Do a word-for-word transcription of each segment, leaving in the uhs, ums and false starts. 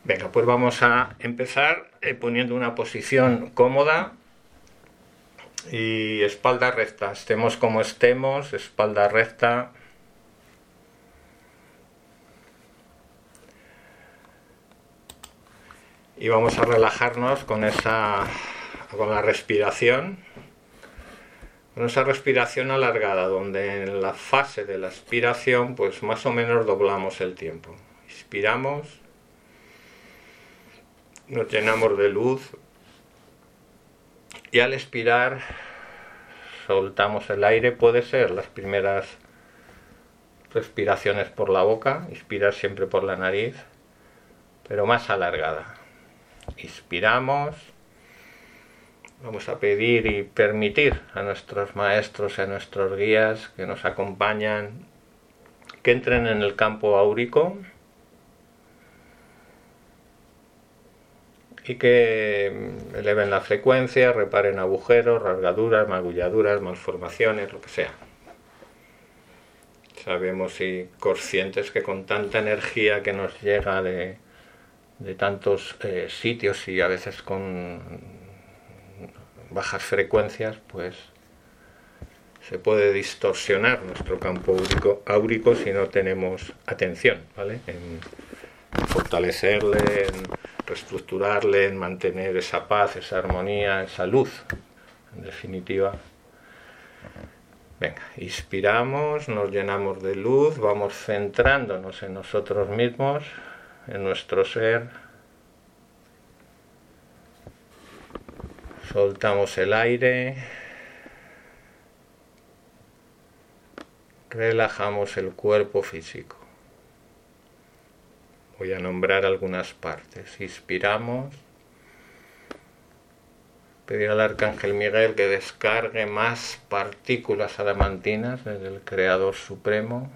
Venga, pues vamos a empezar eh, poniendo una posición cómoda y espalda recta. Estemos como estemos, espalda recta. Y vamos a relajarnos con esa, con la respiración, con esa respiración alargada, donde en la fase de la expiración, pues más o menos doblamos el tiempo. Inspiramos, nos llenamos de luz y al expirar soltamos el aire. Puede ser las primeras respiraciones por la boca, inspirar siempre por la nariz, pero más alargada. Inspiramos, vamos a pedir y permitir a nuestros maestros y a nuestros guías que nos acompañan que entren en el campo áurico y que eleven la frecuencia, reparen agujeros, rasgaduras, magulladuras, malformaciones, lo que sea. Sabemos y conscientes que con tanta energía que nos llega de, de tantos eh, sitios y a veces con bajas frecuencias, pues se puede distorsionar nuestro campo áurico, áurico si no tenemos atención, ¿vale? En fortalecerle, en reestructurarle, en mantener esa paz, esa armonía, esa luz, en definitiva. Venga, inspiramos, nos llenamos de luz, vamos centrándonos en nosotros mismos, en nuestro ser. Soltamos el aire. Relajamos el cuerpo físico. Voy a nombrar algunas partes. Inspiramos. Pedir al Arcángel Miguel que descargue más partículas adamantinas desde el Creador Supremo.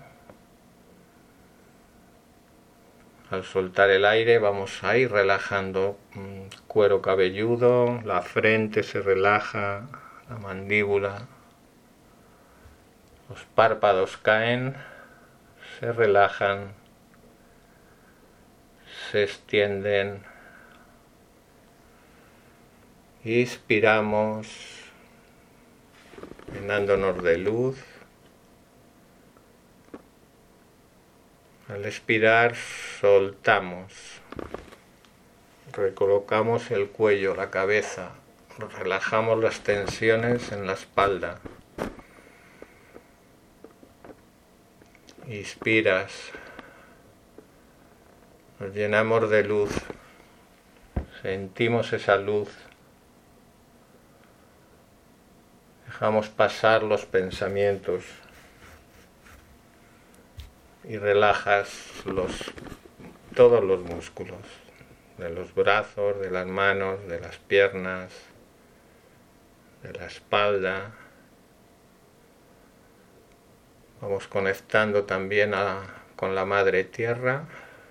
Al soltar el aire vamos a ir relajando el cuero cabelludo, la frente se relaja, la mandíbula, los párpados caen, se relajan, se extienden. Inspiramos, llenándonos de luz. Al expirar, soltamos. Recolocamos el cuello, la cabeza. Relajamos las tensiones en la espalda. Inspiras. Nos llenamos de luz. Sentimos esa luz. Dejamos pasar los pensamientos y relajas los, todos los músculos de los brazos, de las manos, de las piernas, de la espalda. Vamos conectando también a, con la Madre Tierra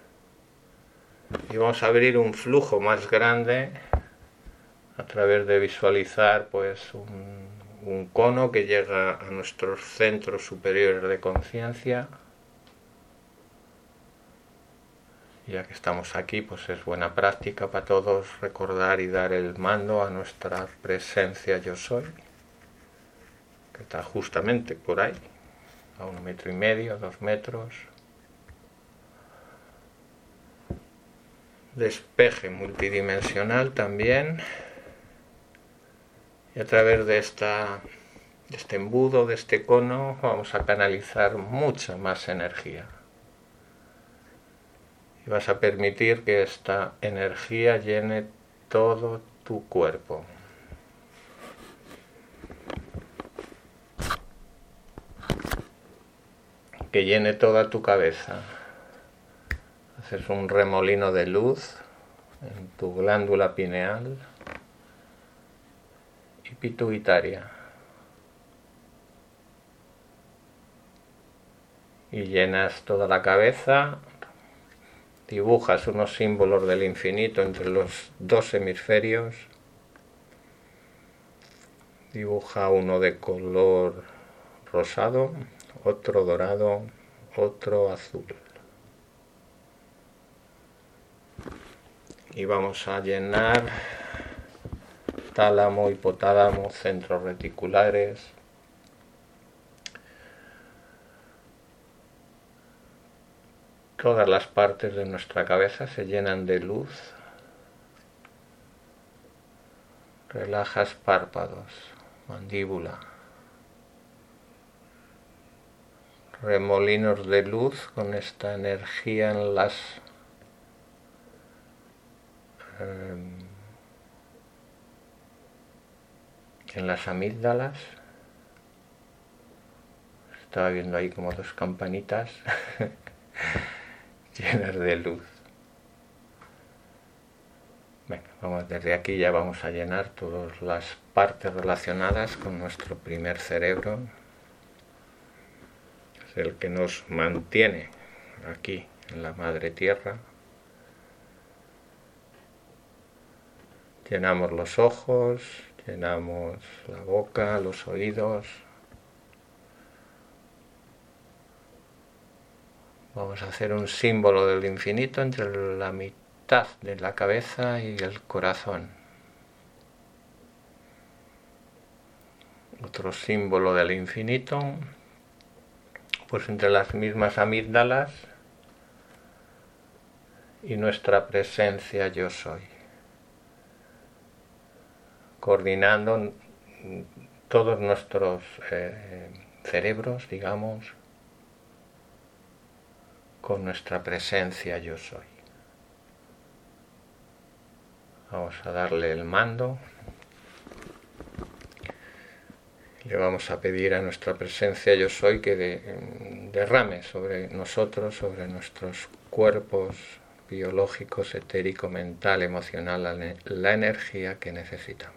y vamos a abrir un flujo más grande a través de visualizar pues un un cono que llega a nuestros centros superiores de conciencia. Ya que estamos aquí, pues es buena práctica para todos recordar y dar el mando a nuestra presencia yo soy, que está justamente por ahí, a un metro y medio, dos metros. Despeje multidimensional también. Y a través de, esta, de este embudo, de este cono, vamos a canalizar mucha más energía. Y vas a permitir que esta energía llene todo tu cuerpo. Que llene toda tu cabeza. Haces un remolino de luz en tu glándula pineal pituitaria y llenas toda la cabeza, dibujas unos símbolos del infinito entre los dos hemisferios, dibuja uno de color rosado, otro dorado, otro azul. y vamos a llenar tálamo, hipotálamo, centros reticulares, todas las partes de nuestra cabeza se llenan de luz. Relajas párpados, mandíbula, remolinos de luz con esta energía en las eh, en las amígdalas. Estaba viendo ahí como dos campanitas llenas de luz. Venga, vamos, desde aquí ya vamos a llenar todas las partes relacionadas con nuestro primer cerebro. Es el que nos mantiene aquí en la madre tierra. Llenamos los ojos, llenamos la boca, los oídos. Vamos a hacer un símbolo del infinito entre la mitad de la cabeza y el corazón. Otro símbolo del infinito, pues entre las mismas amígdalas y nuestra presencia yo soy. Coordinando todos nuestros eh, cerebros, digamos, con nuestra presencia yo soy. Vamos a darle el mando. Le vamos a pedir a nuestra presencia yo soy que de, derrame sobre nosotros, sobre nuestros cuerpos biológicos, etérico, mental, emocional, la, la energía que necesitamos.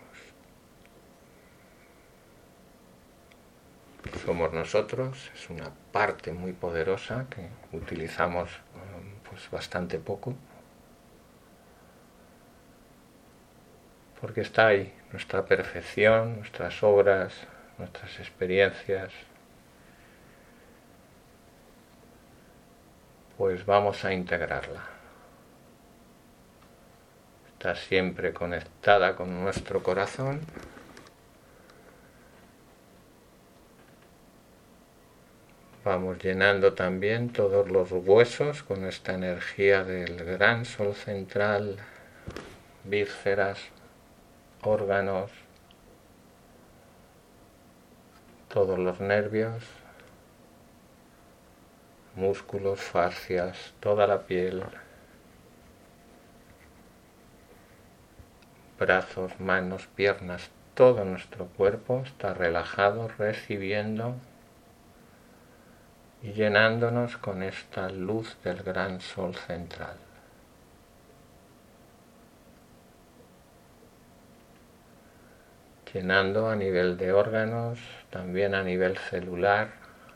Somos nosotros, es una parte muy poderosa que utilizamos pues bastante poco, porque está ahí nuestra perfección, nuestras obras, nuestras experiencias. Pues vamos a integrarla. Está siempre conectada con nuestro corazón. Vamos llenando también todos los huesos con esta energía del gran sol central, vísceras, órganos, todos los nervios, músculos, fascias, toda la piel, brazos, manos, piernas, todo nuestro cuerpo está relajado, recibiendo y llenándonos con esta luz del gran sol central. Llenando a nivel de órganos, también a nivel celular.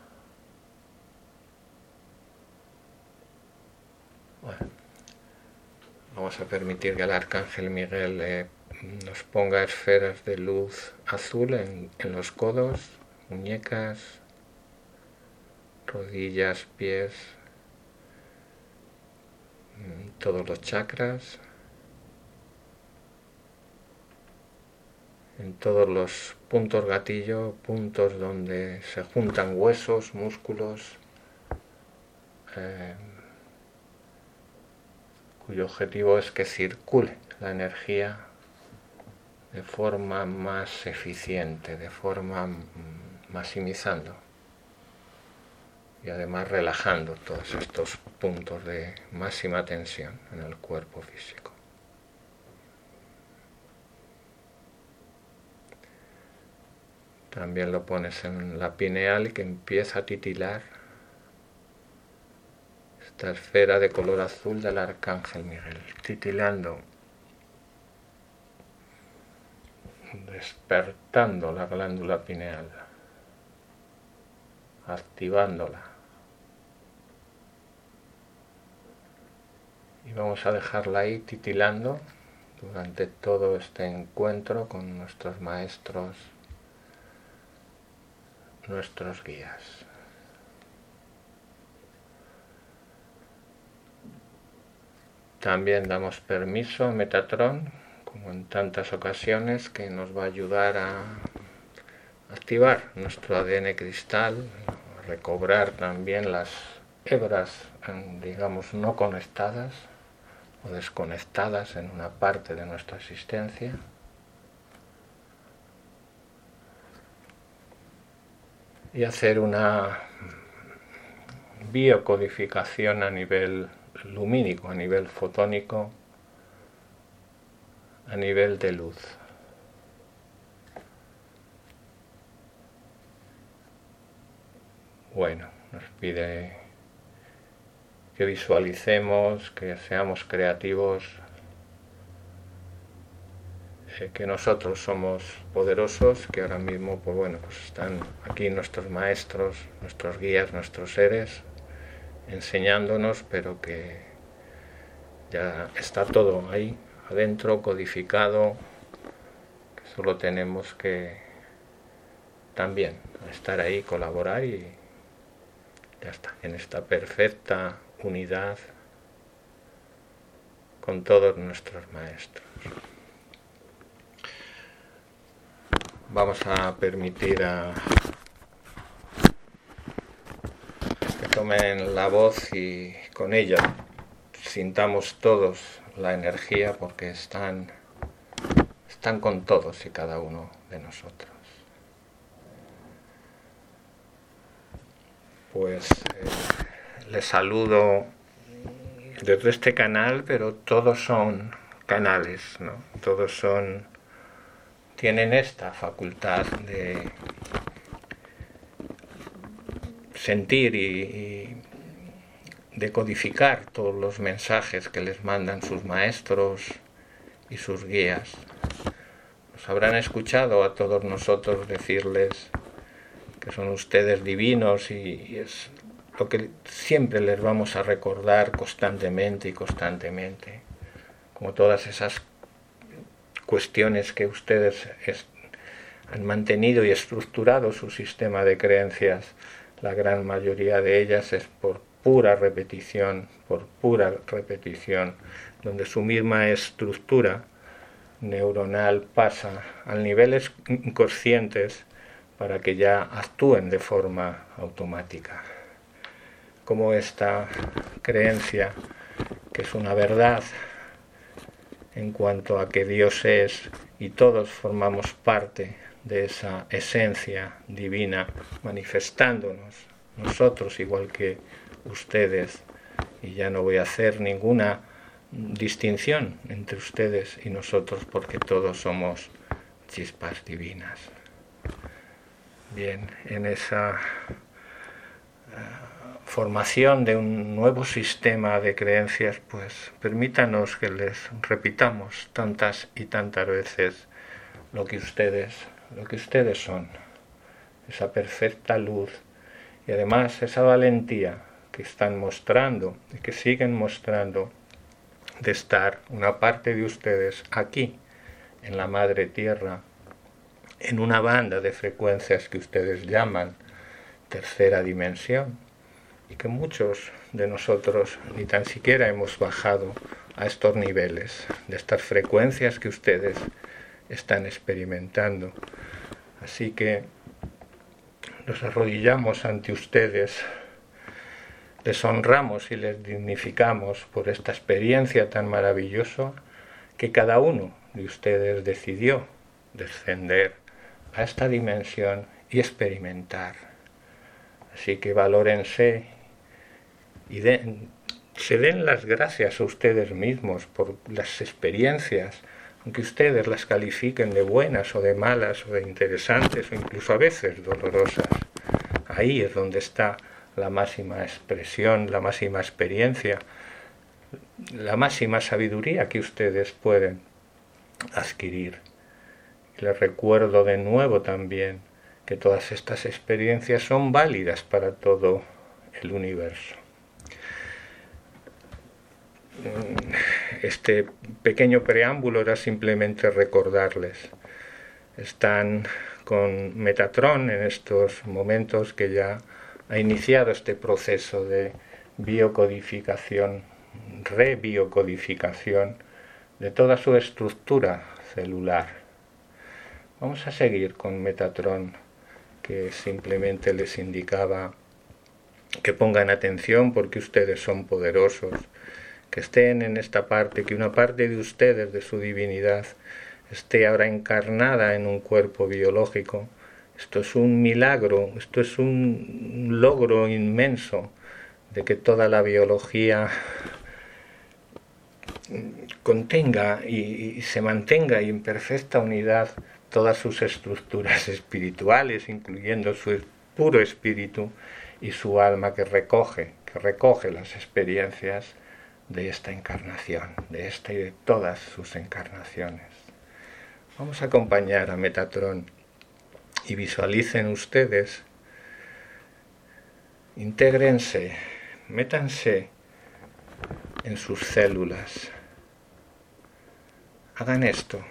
Bueno, vamos a permitir que el Arcángel Miguel eh, nos ponga esferas de luz azul en, en los codos, muñecas, rodillas, pies, todos los chakras, en todos los puntos gatillo, puntos donde se juntan huesos, músculos, eh, cuyo objetivo es que circule la energía de forma más eficiente, de forma maximizando y además relajando todos estos puntos de máxima tensión en el cuerpo físico. También lo pones en la pineal y que empieza a titilar esta esfera de color azul del Arcángel Miguel, titilando, despertando la glándula pineal, activándola. Y vamos a dejarla ahí titilando durante todo este encuentro con nuestros maestros, nuestros guías. también damos permiso a Metatron, como en tantas ocasiones, que nos va a ayudar a activar nuestro A D N cristal, a recobrar también las hebras, digamos, no conectadas o desconectadas en una parte de nuestra existencia. Y hacer una biocodificación a nivel lumínico, a nivel fotónico, a nivel de luz. Bueno, nos pide que visualicemos, que seamos creativos, eh, que nosotros somos poderosos, que ahora mismo, pues bueno, pues están aquí nuestros maestros, nuestros guías, nuestros seres, enseñándonos, pero que ya está todo ahí adentro, codificado, que solo tenemos que también estar ahí, colaborar y ya está, en esta perfecta unidad con todos nuestros maestros. Vamos a permitir a que tomen la voz y con ella sintamos todos la energía, porque están, están con todos y cada uno de nosotros. Pues eh, les saludo desde este canal, pero todos son canales, ¿no? Todos son, tienen esta facultad de sentir y, y de codificar todos los mensajes que les mandan sus maestros y sus guías. Nos habrán escuchado a todos nosotros decirles que son ustedes divinos, y, y es lo que siempre les vamos a recordar constantemente y constantemente, como todas esas cuestiones que ustedes es, han mantenido y estructurado su sistema de creencias. La gran mayoría de ellas es por pura repetición, por pura repetición, donde su misma estructura neuronal pasa a niveles inconscientes para que ya actúen de forma automática. Como esta creencia, que es una verdad en cuanto a que Dios es y todos formamos parte de esa esencia divina manifestándonos, nosotros igual que ustedes, y ya no voy a hacer ninguna distinción entre ustedes y nosotros, porque todos somos chispas divinas. Bien, en esa uh, formación de un nuevo sistema de creencias, pues permítanos que les repitamos tantas y tantas veces lo que ustedes, lo que ustedes son, esa perfecta luz, y además esa valentía que están mostrando y que siguen mostrando de estar una parte de ustedes aquí, en la Madre Tierra, en una banda de frecuencias que ustedes llaman tercera dimensión, y que muchos de nosotros ni tan siquiera hemos bajado a estos niveles, de estas frecuencias que ustedes están experimentando. Así que nos arrodillamos ante ustedes, les honramos y les dignificamos por esta experiencia tan maravillosa que cada uno de ustedes decidió descender a esta dimensión y experimentar. Así que valórense y den, se den las gracias a ustedes mismos por las experiencias, aunque ustedes las califiquen de buenas o de malas o de interesantes o incluso a veces dolorosas. Ahí es donde está la máxima expresión, la máxima experiencia, la máxima sabiduría que ustedes pueden adquirir. Les recuerdo de nuevo también que todas estas experiencias son válidas para todo el universo. Este pequeño preámbulo era simplemente recordarles. Están con Metatron en estos momentos que ya ha iniciado este proceso de biocodificación rebiocodificación de toda su estructura celular. Vamos a seguir con Metatron, que simplemente les indicaba que pongan atención porque ustedes son poderosos, que estén en esta parte, que una parte de ustedes, de su divinidad, esté ahora encarnada en un cuerpo biológico. Esto es un milagro, esto es un logro inmenso de que toda la biología contenga y, y se mantenga en perfecta unidad todas sus estructuras espirituales, incluyendo su puro espíritu y su alma que recoge, que recoge las experiencias de esta encarnación, de esta y de todas sus encarnaciones. Vamos a acompañar a Metatron y visualicen ustedes, intégrense, métanse en sus células. Hagan esto,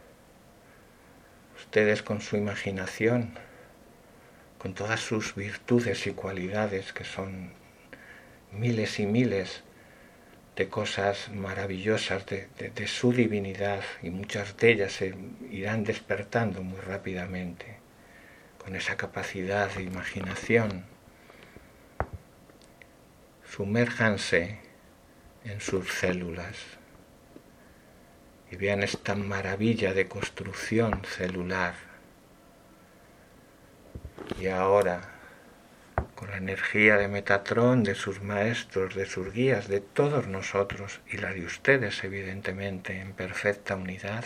ustedes con su imaginación, con todas sus virtudes y cualidades, que son miles y miles de cosas maravillosas de, de, de su divinidad, y muchas de ellas se irán despertando muy rápidamente, con esa capacidad de imaginación. Sumérjanse en sus células y vean esta maravilla de construcción celular. Y ahora, con la energía de Metatron, de sus maestros, de sus guías, de todos nosotros, y la de ustedes evidentemente, en perfecta unidad,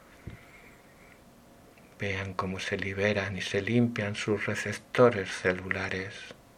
vean cómo se liberan y se limpian sus receptores celulares,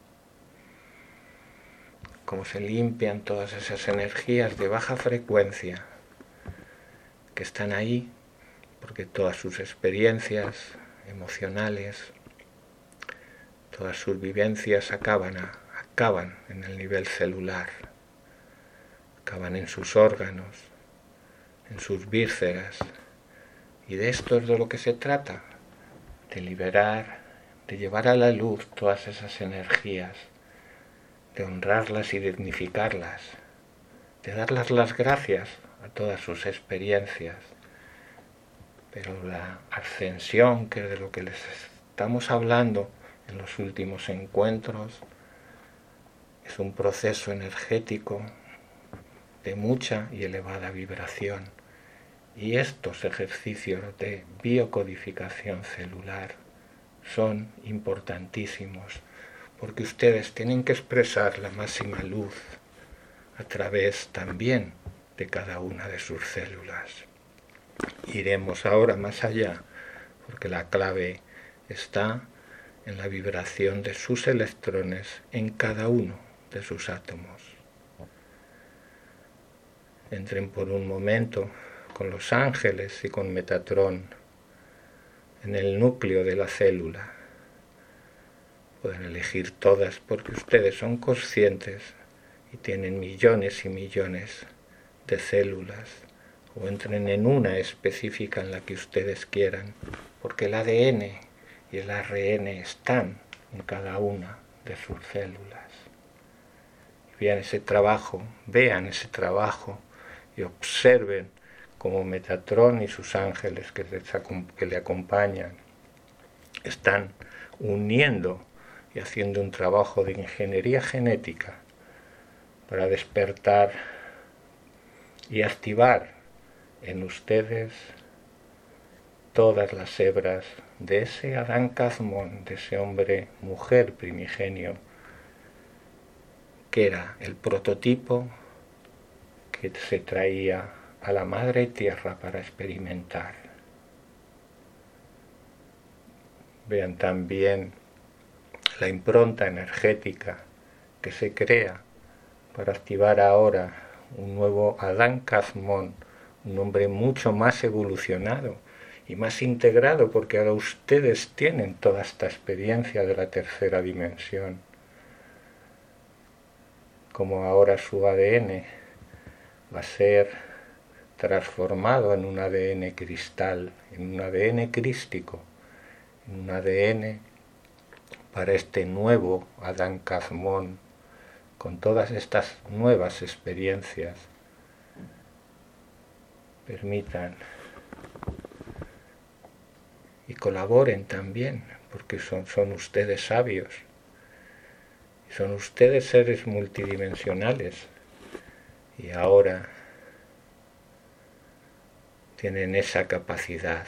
cómo se limpian todas esas energías de baja frecuencia que están ahí, porque todas sus experiencias emocionales, todas sus vivencias acaban, a, acaban en el nivel celular, acaban en sus órganos, en sus vísceras, y de esto es de lo que se trata, de liberar, de llevar a la luz todas esas energías, de honrarlas y dignificarlas, de darles las gracias a todas sus experiencias. Pero la ascensión, que es de lo que les estamos hablando en los últimos encuentros, es un proceso energético de mucha y elevada vibración, y estos ejercicios de biocodificación celular son importantísimos, porque ustedes tienen que expresar la máxima luz a través también de cada una de sus células. Iremos ahora más allá, porque la clave está en la vibración de sus electrones en cada uno de sus átomos. Entren por un momento con los ángeles y con Metatron en el núcleo de la célula. Pueden elegir todas porque ustedes son conscientes y tienen millones y millones de células, o entren en una específica en la que ustedes quieran, porque el A D N y el R N están en cada una de sus células. Y vean ese trabajo, vean ese trabajo y observen cómo Metatron y sus ángeles que, les, que le acompañan están uniendo y haciendo un trabajo de ingeniería genética para despertar y activar en ustedes todas las hebras de ese Adán Kazmon, de ese hombre mujer primigenio, que era el prototipo que se traía a la madre tierra para experimentar. Vean también la impronta energética que se crea para activar ahora un nuevo Adán Kazmon, un hombre mucho más evolucionado y más integrado, porque ahora ustedes tienen toda esta experiencia de la tercera dimensión, como ahora su A D N va a ser transformado en un A D N cristal, en un A D N crístico, en un A D N para este nuevo Adán Kazmon, con todas estas nuevas experiencias, permitan y colaboren también, porque son, son ustedes sabios, son ustedes seres multidimensionales, y ahora tienen esa capacidad.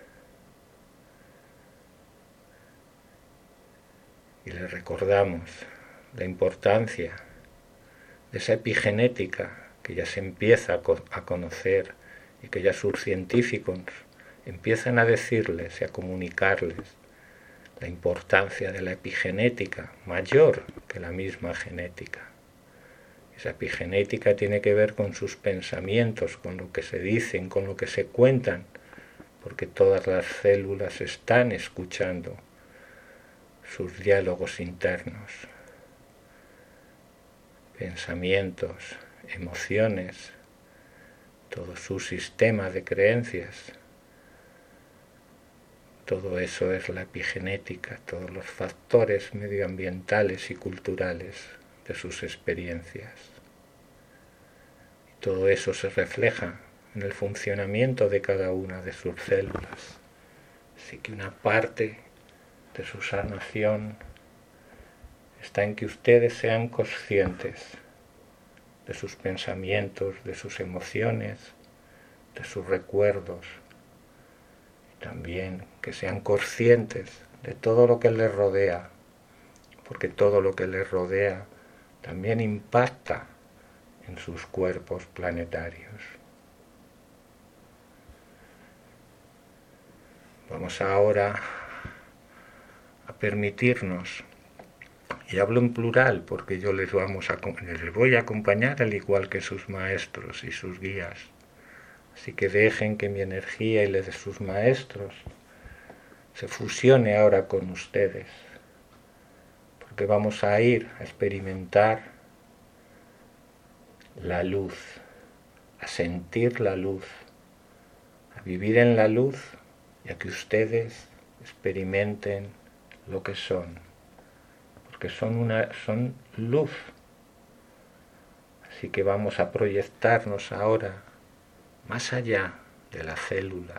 Y les recordamos la importancia de esa epigenética que ya se empieza a conocer y que ya sus científicos empiezan a decirles y a comunicarles la importancia de la epigenética, mayor que la misma genética. Esa epigenética tiene que ver con sus pensamientos, con lo que se dicen, con lo que se cuentan, porque todas las células están escuchando sus diálogos internos, pensamientos, emociones, todo su sistema de creencias. Todo eso es la epigenética, todos los factores medioambientales y culturales de sus experiencias. Y todo eso se refleja en el funcionamiento de cada una de sus células. Así que una parte de su sanación está en que ustedes sean conscientes de sus pensamientos, de sus emociones, de sus recuerdos, y también que sean conscientes de todo lo que les rodea, porque todo lo que les rodea también impacta en sus cuerpos planetarios. Vamos ahora a permitirnos, y hablo en plural porque yo les, vamos a, les voy a acompañar al igual que sus maestros y sus guías, así que dejen que mi energía y la de sus maestros se fusione ahora con ustedes, porque vamos a ir a experimentar la luz, a sentir la luz, a vivir en la luz y a que ustedes experimenten lo que son, porque son una son luz. Así que vamos a proyectarnos ahora más allá de la célula,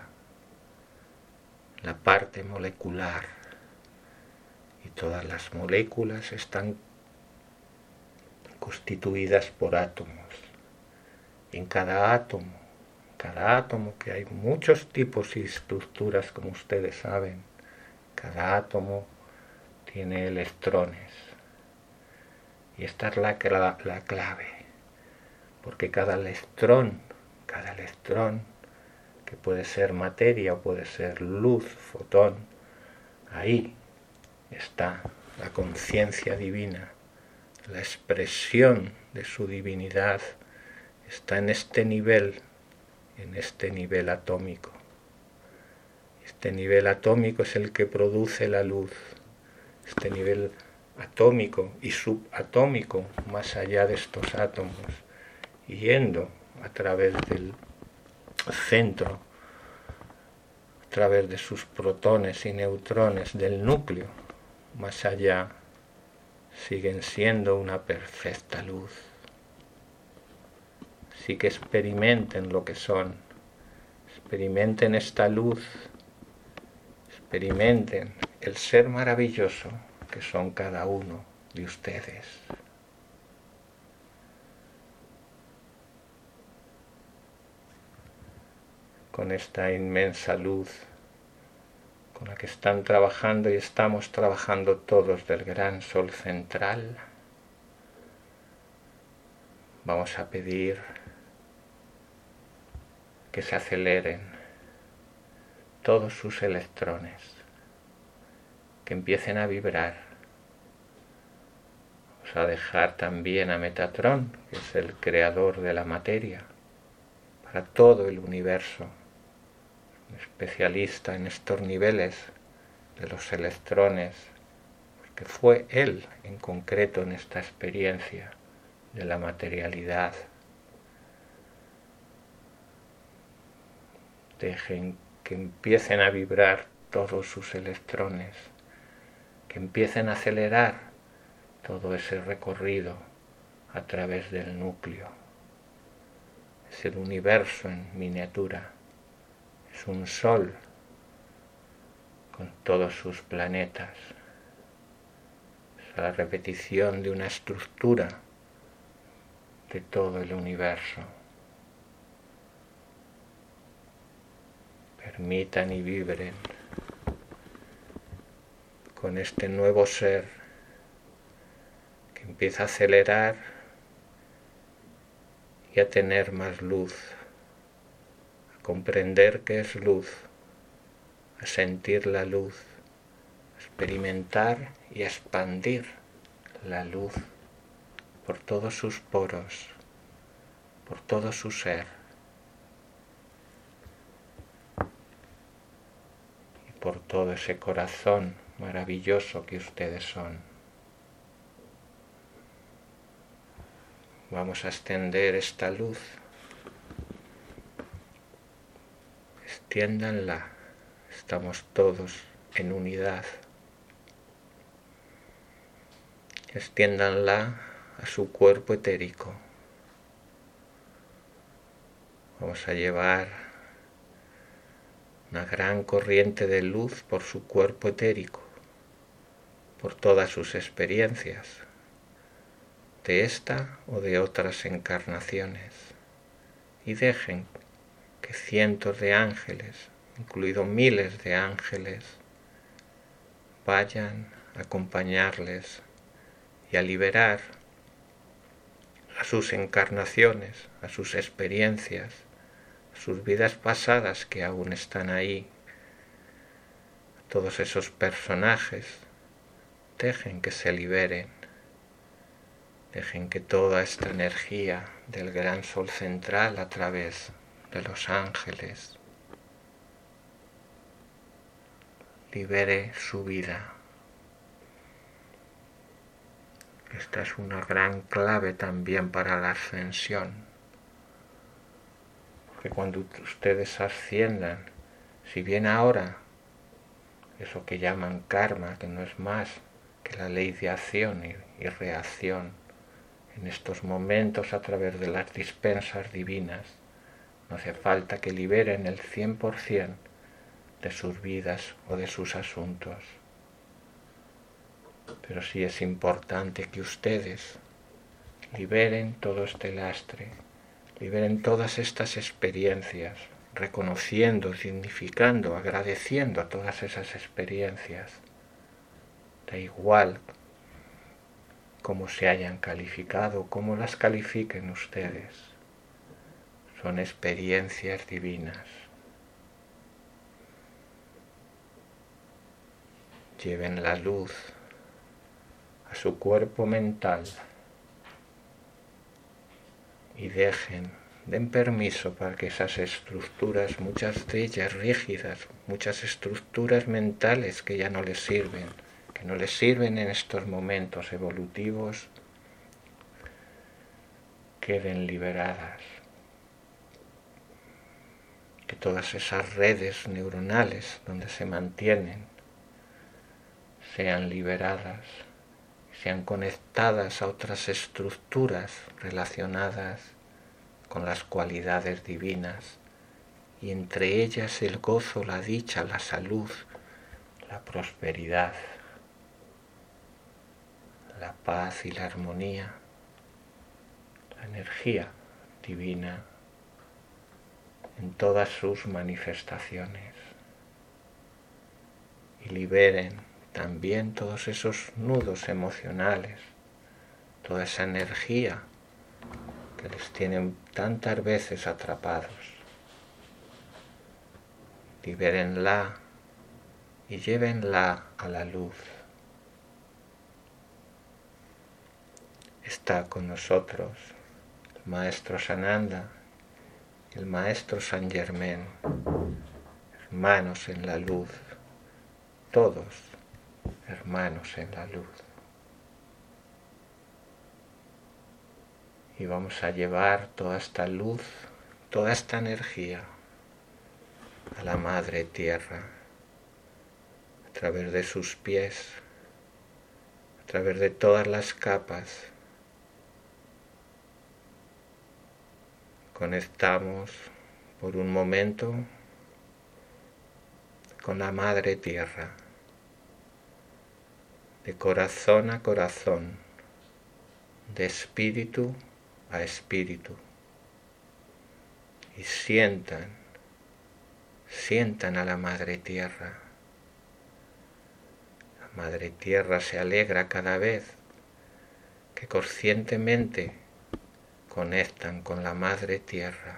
la parte molecular, y todas las moléculas están constituidas por átomos, y en cada átomo, cada átomo, que hay muchos tipos y estructuras como ustedes saben, cada átomo tiene electrones, y esta es la, la, la clave, porque cada electrón, cada electrón, que puede ser materia o puede ser luz, fotón, ahí está la conciencia divina, la expresión de su divinidad está en este nivel, en este nivel atómico. Este nivel atómico es el que produce la luz. Este nivel atómico y subatómico, más allá de estos átomos, yendo a través del centro, a través de sus protones y neutrones del núcleo, más allá, siguen siendo una perfecta luz. Así que experimenten lo que son, experimenten esta luz, experimenten el ser maravilloso que son cada uno de ustedes. Con esta inmensa luz con la que están trabajando y estamos trabajando todos del gran sol central, vamos a pedir que se aceleren todos sus electrones, que empiecen a vibrar. Vamos a dejar también a Metatrón, que es el creador de la materia, para todo el universo, un especialista en estos niveles de los electrones, porque fue él en concreto en esta experiencia de la materialidad. Dejen que empiecen a vibrar todos sus electrones, que empiecen a acelerar todo ese recorrido a través del núcleo. Es el universo en miniatura. Es un sol con todos sus planetas. Es la repetición de una estructura de todo el universo. Permitan y vibren con este nuevo ser que empieza a acelerar y a tener más luz, a comprender qué es luz, a sentir la luz, a experimentar y a expandir la luz por todos sus poros, por todo su ser y por todo ese corazón maravilloso que ustedes son. Vamos a extender esta luz. Extiéndanla. Estamos todos en unidad. Extiéndanla a su cuerpo etérico. Vamos a llevar una gran corriente de luz por su cuerpo etérico, por todas sus experiencias, de esta o de otras encarnaciones, y dejen que cientos de ángeles, incluidos miles de ángeles, vayan a acompañarles y a liberar a sus encarnaciones, a sus experiencias, a sus vidas pasadas que aún están ahí, a todos esos personajes. Dejen que se liberen, dejen que toda esta energía del gran sol central a través de los ángeles libere su vida. Esta es una gran clave también para la ascensión, porque cuando ustedes asciendan, si bien ahora eso que llaman karma, que no es más que la ley de acción y, y reacción, en estos momentos a través de las dispensas divinas, no hace falta que liberen el cien por ciento de sus vidas o de sus asuntos. Pero sí es importante que ustedes liberen todo este lastre, liberen todas estas experiencias, reconociendo, significando, agradeciendo a todas esas experiencias. Da igual cómo se hayan calificado, cómo las califiquen ustedes. Son experiencias divinas. Lleven la luz a su cuerpo mental y dejen, den permiso para que esas estructuras, muchas de ellas rígidas, muchas estructuras mentales que ya no les sirven, que no les sirven en estos momentos evolutivos, queden liberadas. Que todas esas redes neuronales donde se mantienen sean liberadas, sean conectadas a otras estructuras relacionadas con las cualidades divinas, y entre ellas el gozo, la dicha, la salud, la prosperidad, la paz y la armonía, la energía divina en todas sus manifestaciones, y liberen también todos esos nudos emocionales, toda esa energía que les tienen tantas veces atrapados. Libérenla y llévenla a la luz. Está con nosotros el Maestro Sananda, el Maestro Saint Germain, hermanos en la luz, todos hermanos en la luz. Y vamos a llevar toda esta luz, toda esta energía a la Madre Tierra, a través de sus pies, a través de todas las capas conectamos por un momento con la Madre Tierra, de corazón a corazón, de espíritu a espíritu, y sientan, sientan a la Madre Tierra. La Madre Tierra se alegra cada vez que conscientemente conectan con la Madre Tierra.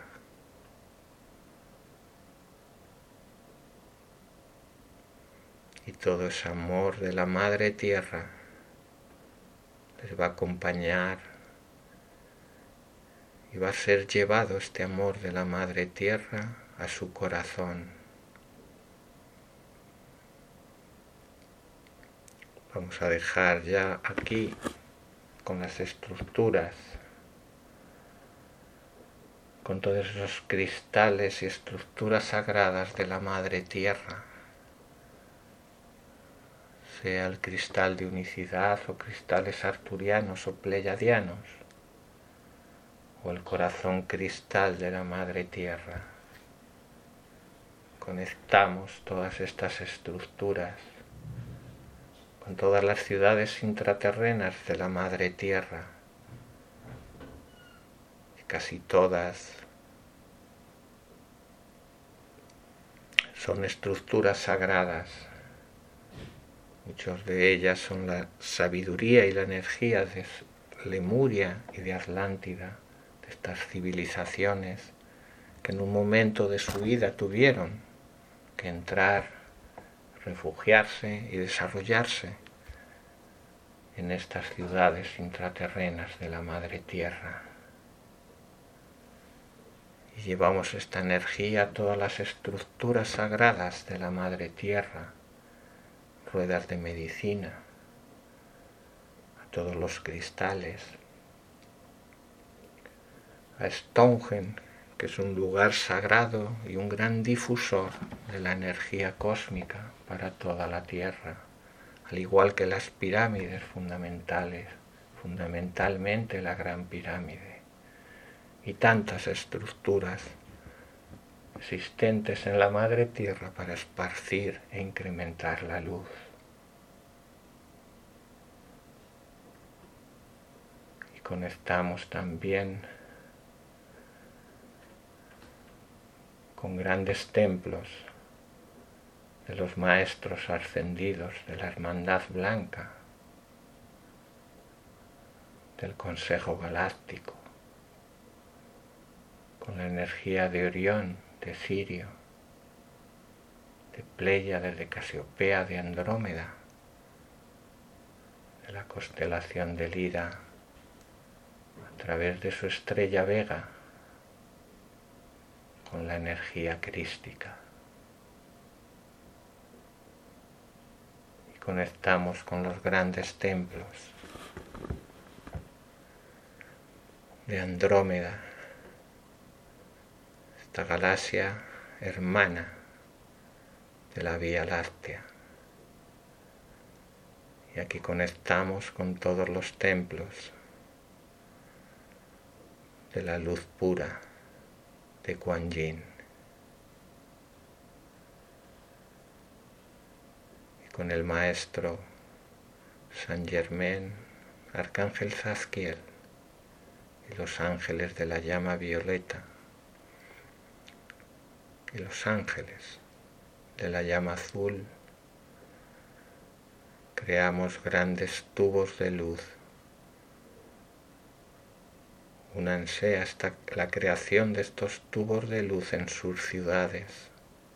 Y todo ese amor de la Madre Tierra les va a acompañar y va a ser llevado este amor de la Madre Tierra a su corazón. Vamos a dejar ya aquí con las estructuras, con todos esos cristales y estructuras sagradas de la Madre Tierra, sea el cristal de unicidad o cristales arturianos o pleiadianos, o el corazón cristal de la Madre Tierra. Conectamos todas estas estructuras con todas las ciudades intraterrenas de la Madre Tierra, y casi todas son estructuras sagradas. Muchas de ellas son la sabiduría y la energía de Lemuria y de Atlántida, de estas civilizaciones que en un momento de su vida tuvieron que entrar, refugiarse y desarrollarse en estas ciudades intraterrenas de la Madre Tierra. Y llevamos esta energía a todas las estructuras sagradas de la Madre Tierra, ruedas de medicina, a todos los cristales, a Stonehenge, que es un lugar sagrado y un gran difusor de la energía cósmica para toda la Tierra, al igual que las pirámides fundamentales, fundamentalmente la Gran Pirámide, y tantas estructuras existentes en la Madre Tierra para esparcir e incrementar la luz. Y conectamos también con grandes templos de los maestros ascendidos de la Hermandad Blanca, del Consejo Galáctico, con la energía de Orión, de Sirio, de Pléyades, de Casiopea, de Andrómeda, de la constelación de Lira, a través de su estrella Vega, con la energía crística. Y conectamos con los grandes templos de Andrómeda, esta galaxia hermana de la Vía Láctea. Y aquí conectamos con todos los templos de la luz pura de Kuan Yin. Y con el maestro Saint Germain, Arcángel Zadkiel y los ángeles de la llama violeta y los ángeles de la llama azul, creamos grandes tubos de luz. Únanse hasta la creación de estos tubos de luz en sus ciudades,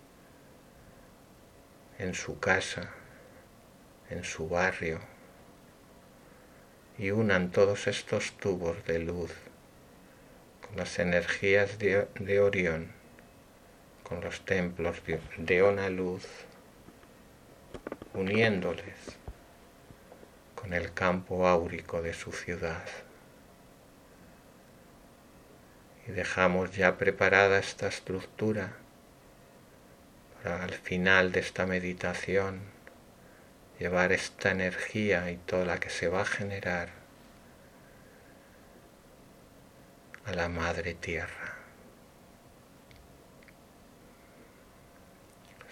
en su casa, en su barrio, y unan todos estos tubos de luz con las energías de, de Orión, con los templos de, de Ona Luz, uniéndoles con el campo áurico de su ciudad. Y dejamos ya preparada esta estructura para al final de esta meditación llevar esta energía y toda la que se va a generar a la Madre Tierra.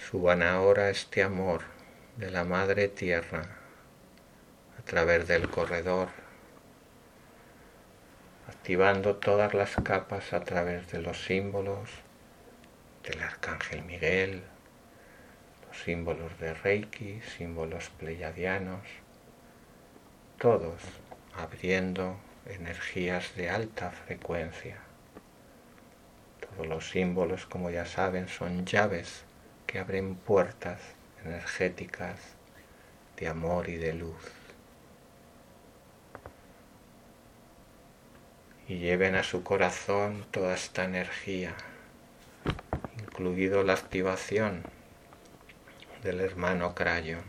suban ahora este amor de la Madre Tierra a través del corredor, activando todas las capas a través de los símbolos del Arcángel Miguel, los símbolos de Reiki, símbolos pleiadianos, todos abriendo energías de alta frecuencia. Todos los símbolos, como ya saben, son llaves que abren puertas energéticas de amor y de luz. Y lleven a su corazón toda esta energía, incluido la activación del hermano Crayon.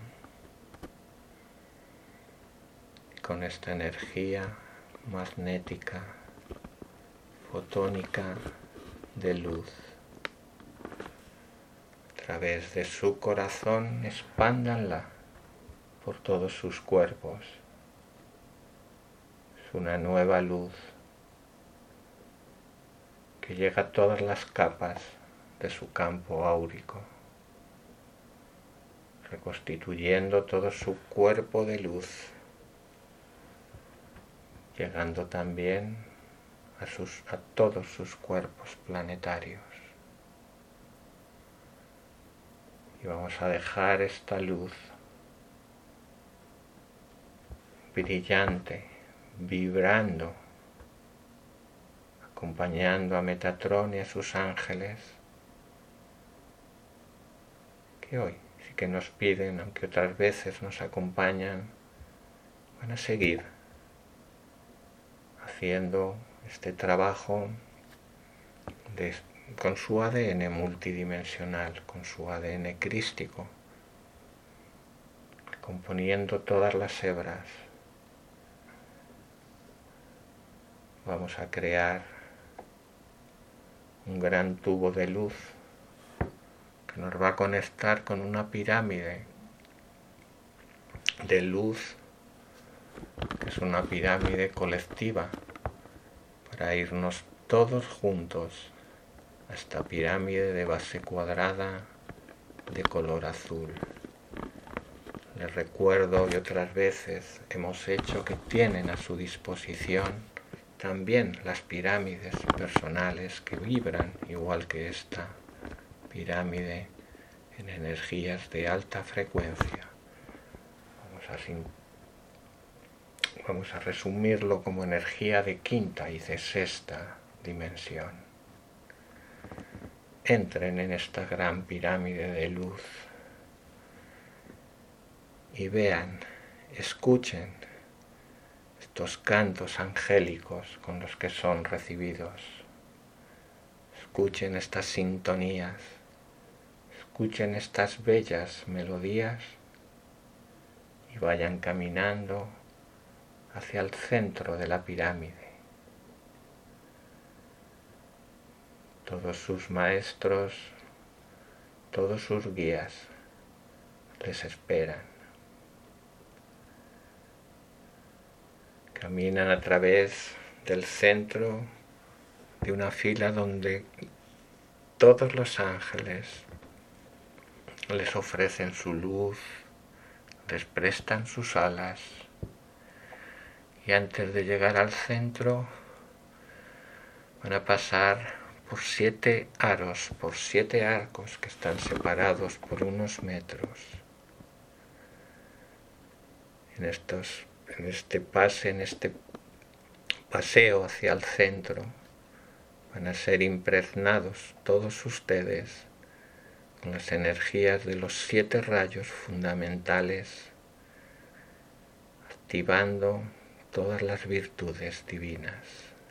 Con esta energía magnética, fotónica de luz, a través de su corazón, expándanla por todos sus cuerpos. Es una nueva luz que llega a todas las capas de su campo áurico, reconstituyendo todo su cuerpo de luz, llegando también a, sus, a todos sus cuerpos planetarios. Y vamos a dejar esta luz brillante, vibrando, acompañando a Metatron y a sus ángeles, que hoy sí que nos piden, aunque otras veces nos acompañan, van a seguir haciendo este trabajo de, con su A D N multidimensional, con su A D N crístico, componiendo todas las hebras. Vamos a crear un gran tubo de luz que nos va a conectar con una pirámide de luz, que es una pirámide colectiva, para irnos todos juntos a esta pirámide de base cuadrada de color azul. Les recuerdo, y otras veces hemos hecho, que tienen a su disposición también las pirámides personales que vibran igual que esta pirámide en energías de alta frecuencia. Vamos a, sin, vamos a resumirlo como energía de quinta y de sexta dimensión. Entren en esta gran pirámide de luz y vean, escuchen estos cantos angélicos con los que son recibidos. Escuchen estas sintonías, escuchen estas bellas melodías y vayan caminando hacia el centro de la pirámide. Todos sus maestros, todos sus guías les esperan. Caminan a través del centro de una fila donde todos los ángeles les ofrecen su luz, les prestan sus alas, y antes de llegar al centro van a pasar por siete aros, por siete arcos que están separados por unos metros. En estos En este pase, en este paseo hacia el centro, van a ser impregnados todos ustedes con las energías de los siete rayos fundamentales, activando todas las virtudes divinas.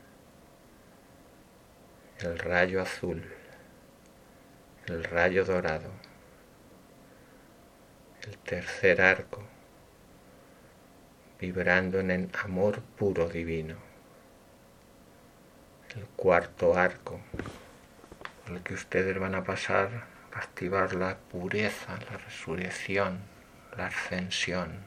El rayo azul, el rayo dorado, el tercer arco, vibrando en el amor puro divino. El cuarto arco, por el que ustedes van a pasar a activar la pureza, la resurrección, la ascensión.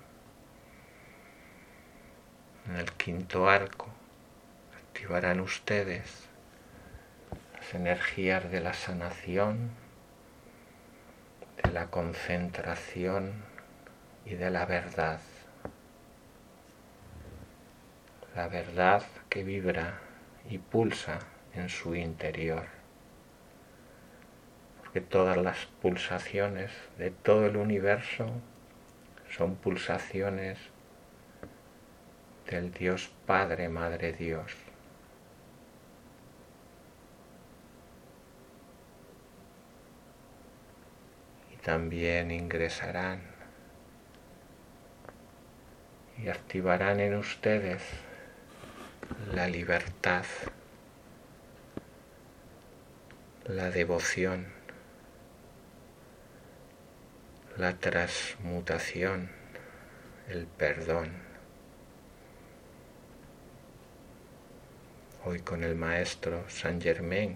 En el quinto arco activarán ustedes las energías de la sanación, de de la concentración y de la verdad. La verdad que vibra y pulsa en su interior. Porque todas las pulsaciones de todo el universo son pulsaciones del Dios Padre, Madre Dios. Y también ingresarán y activarán en ustedes la libertad, la devoción, la transmutación, el perdón. Hoy con el Maestro Saint Germain,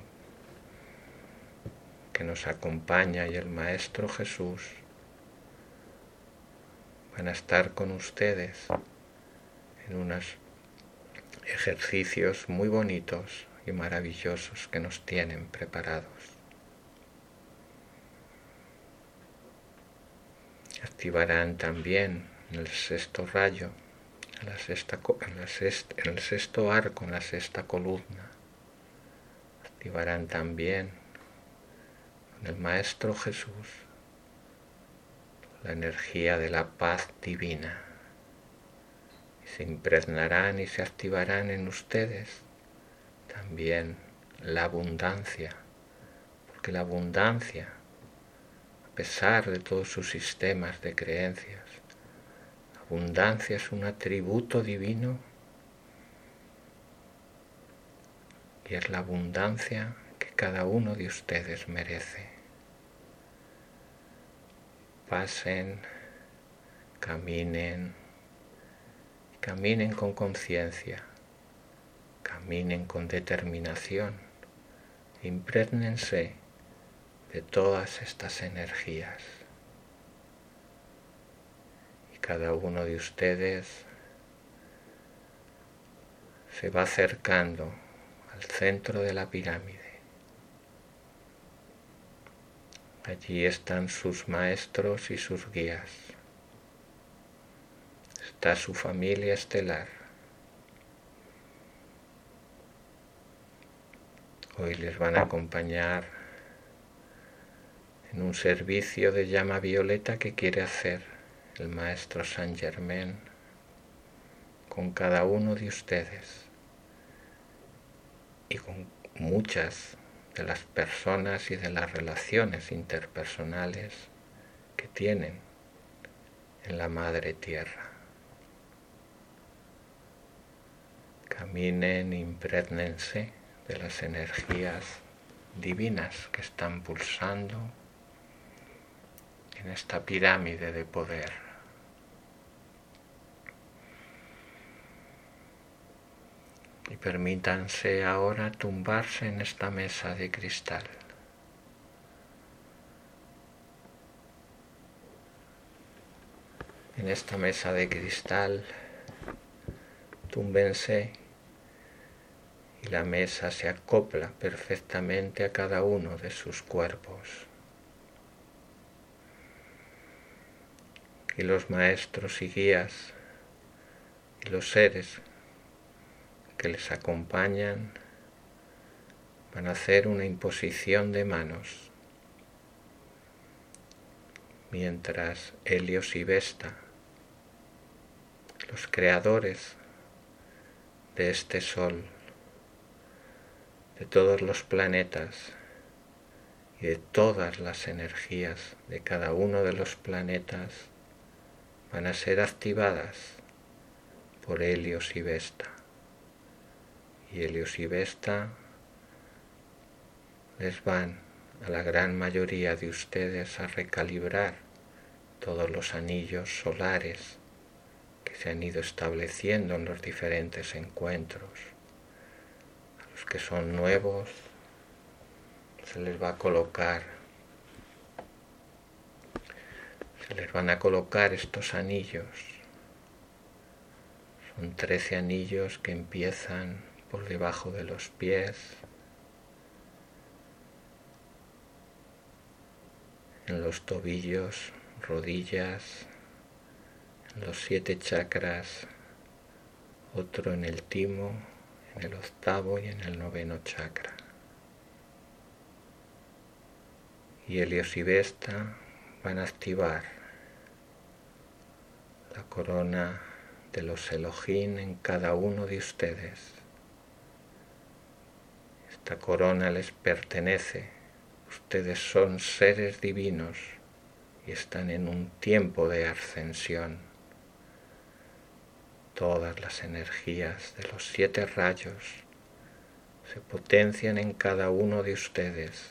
que nos acompaña, y el Maestro Jesús, van a estar con ustedes en unos ejercicios muy bonitos y maravillosos que nos tienen preparados. Activarán también en el sexto rayo, en, la sexta, en, la sexta, en el sexto arco, en la sexta columna. Activarán también con el Maestro Jesús la energía de la paz divina. Se impregnarán y se activarán en ustedes también la abundancia, porque la abundancia, a pesar de todos sus sistemas de creencias, la abundancia es un atributo divino y es la abundancia que cada uno de ustedes merece. Pasen, caminen, caminen con conciencia, caminen con determinación, imprégnense de todas estas energías. Y cada uno de ustedes se va acercando al centro de la pirámide. Allí están sus maestros y sus guías. Está su familia estelar. Hoy les van a acompañar en un servicio de llama violeta que quiere hacer el Maestro Saint Germain con cada uno de ustedes y con muchas de las personas y de las relaciones interpersonales que tienen en la Madre Tierra. Caminen, imprégnense de las energías divinas que están pulsando en esta pirámide de poder. Y permítanse ahora tumbarse en esta mesa de cristal. En esta mesa de cristal, túmbense y la mesa se acopla perfectamente a cada uno de sus cuerpos. Y los maestros y guías y los seres que les acompañan van a hacer una imposición de manos, mientras Helios y Vesta, los creadores de este sol, de todos los planetas y de todas las energías de cada uno de los planetas, van a ser activadas por Helios y Vesta. Y Helios y Vesta les van a la gran mayoría de ustedes a recalibrar todos los anillos solares que se han ido estableciendo en los diferentes encuentros. A los que son nuevos se les va a colocar, se les van a colocar estos anillos. Son trece anillos que empiezan por debajo de los pies en los tobillos, rodillas, en los siete chakras, otro en el timo, en el octavo y en el noveno chakra. Y Helios y Vesta van a activar la corona de los Elohim en cada uno de ustedes. Esta corona les pertenece. Ustedes son seres divinos y están en un tiempo de ascensión. Todas las energías de los siete rayos se potencian en cada uno de ustedes.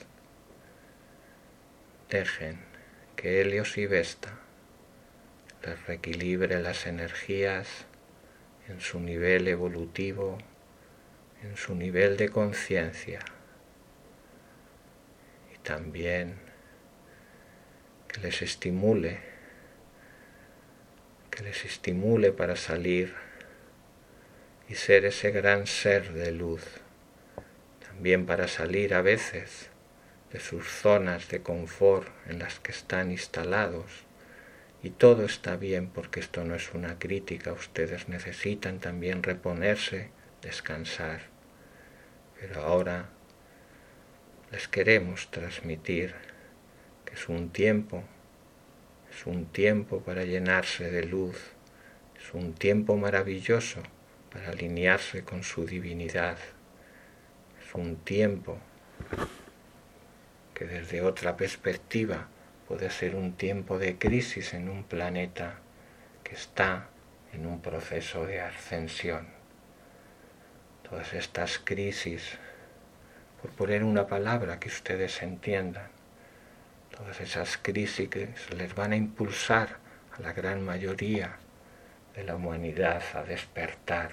Dejen que Helios y Vesta les reequilibre las energías en su nivel evolutivo, en su nivel de conciencia, y también que les estimule, que les estimule para salir y ser ese gran ser de luz, también para salir a veces de sus zonas de confort en las que están instalados. Y todo está bien, porque esto no es una crítica. Ustedes necesitan también reponerse, descansar. Pero ahora les queremos transmitir que es un tiempo, es un tiempo para llenarse de luz, es un tiempo maravilloso para alinearse con su divinidad. Es un tiempo que desde otra perspectiva puede ser un tiempo de crisis en un planeta que está en un proceso de ascensión. Todas estas crisis, por poner una palabra que ustedes entiendan, todas esas crisis que les van a impulsar a la gran mayoría de la humanidad a despertar,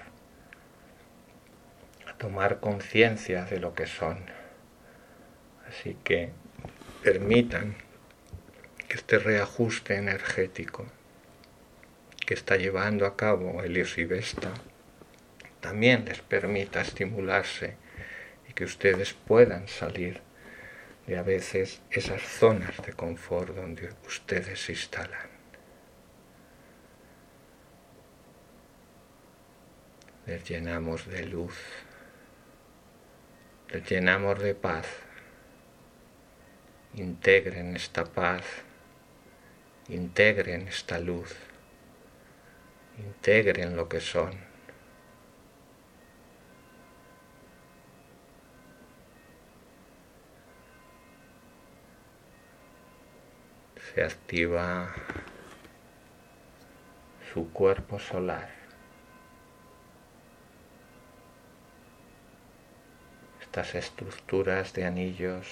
a tomar conciencia de lo que son. Así que permitan que este reajuste energético que está llevando a cabo Helios y Vesta también les permita estimularse y que ustedes puedan salir de a veces esas zonas de confort donde ustedes se instalan. Les llenamos de luz, les llenamos de paz. Integren esta paz, integren esta luz, integren lo que son. Se activa su cuerpo solar. Estas estructuras de anillos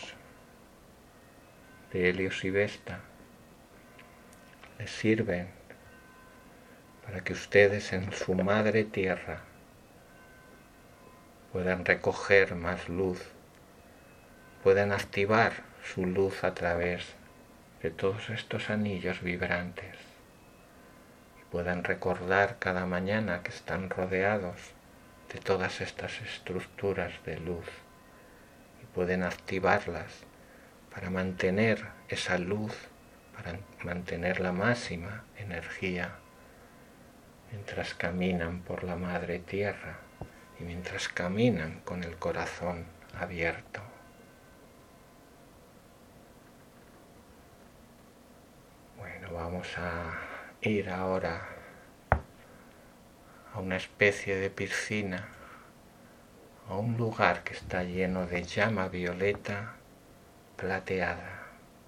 de Helios y Vesta les sirven para que ustedes en su madre tierra puedan recoger más luz, puedan activar su luz a través de todos estos anillos vibrantes y puedan recordar cada mañana que están rodeados de todas estas estructuras de luz y pueden activarlas para mantener esa luz, para mantener la máxima energía mientras caminan por la madre tierra y mientras caminan con el corazón abierto. Bueno, vamos a ir ahora a una especie de piscina, a un lugar que está lleno de llama violeta plateada.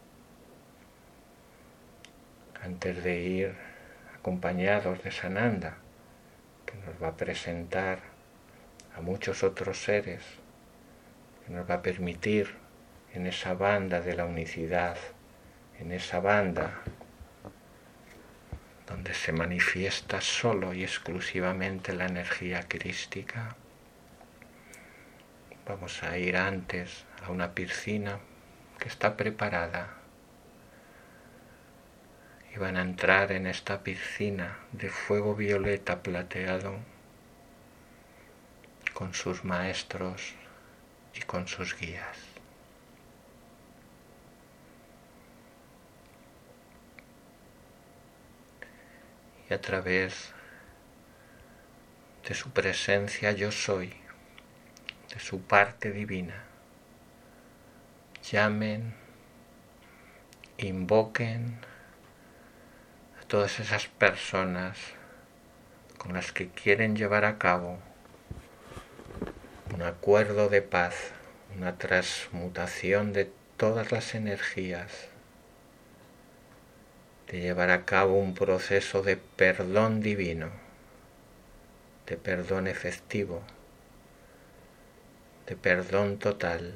Antes de ir acompañados de Sananda, que nos va a presentar a muchos otros seres, que nos va a permitir en esa banda de la unicidad, en esa banda donde se manifiesta solo y exclusivamente la energía crística, vamos a ir antes a una piscina que está preparada y van a entrar en esta piscina de fuego violeta plateado con sus maestros y con sus guías. y a través de su presencia yo soy, de su parte divina, llamen, invoquen a todas esas personas con las que quieren llevar a cabo un acuerdo de paz, una transmutación de todas las energías, de llevar a cabo un proceso de perdón divino, de perdón efectivo, de perdón total.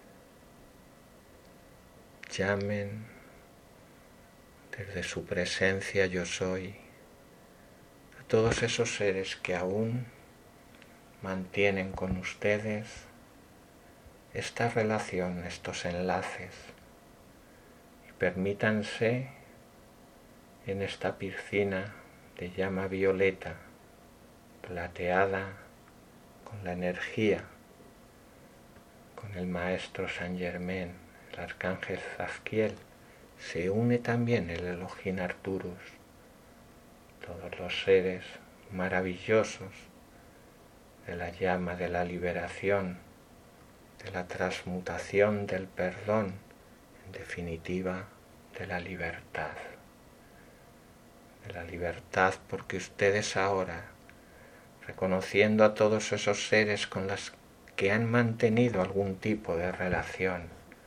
Llamen desde su presencia yo soy a todos esos seres que aún mantienen con ustedes esta relación, estos enlaces, y permítanse en esta piscina de llama violeta, plateada, con la energía, con el maestro Saint Germain, el arcángel Zadkiel, se une también el Elohim Arturus, todos los seres maravillosos de la llama de la liberación, de la transmutación del perdón, en definitiva, de la libertad. De la libertad porque ustedes ahora, reconociendo a todos esos seres con los que han mantenido algún tipo de relación,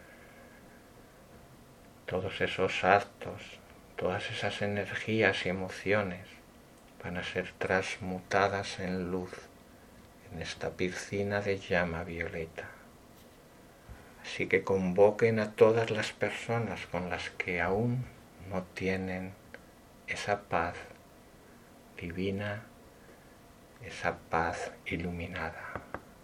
todos esos actos, todas esas energías y emociones van a ser transmutadas en luz en esta piscina de llama violeta. Así que convoquen a todas las personas con las que aún no tienen esa paz divina, esa paz iluminada.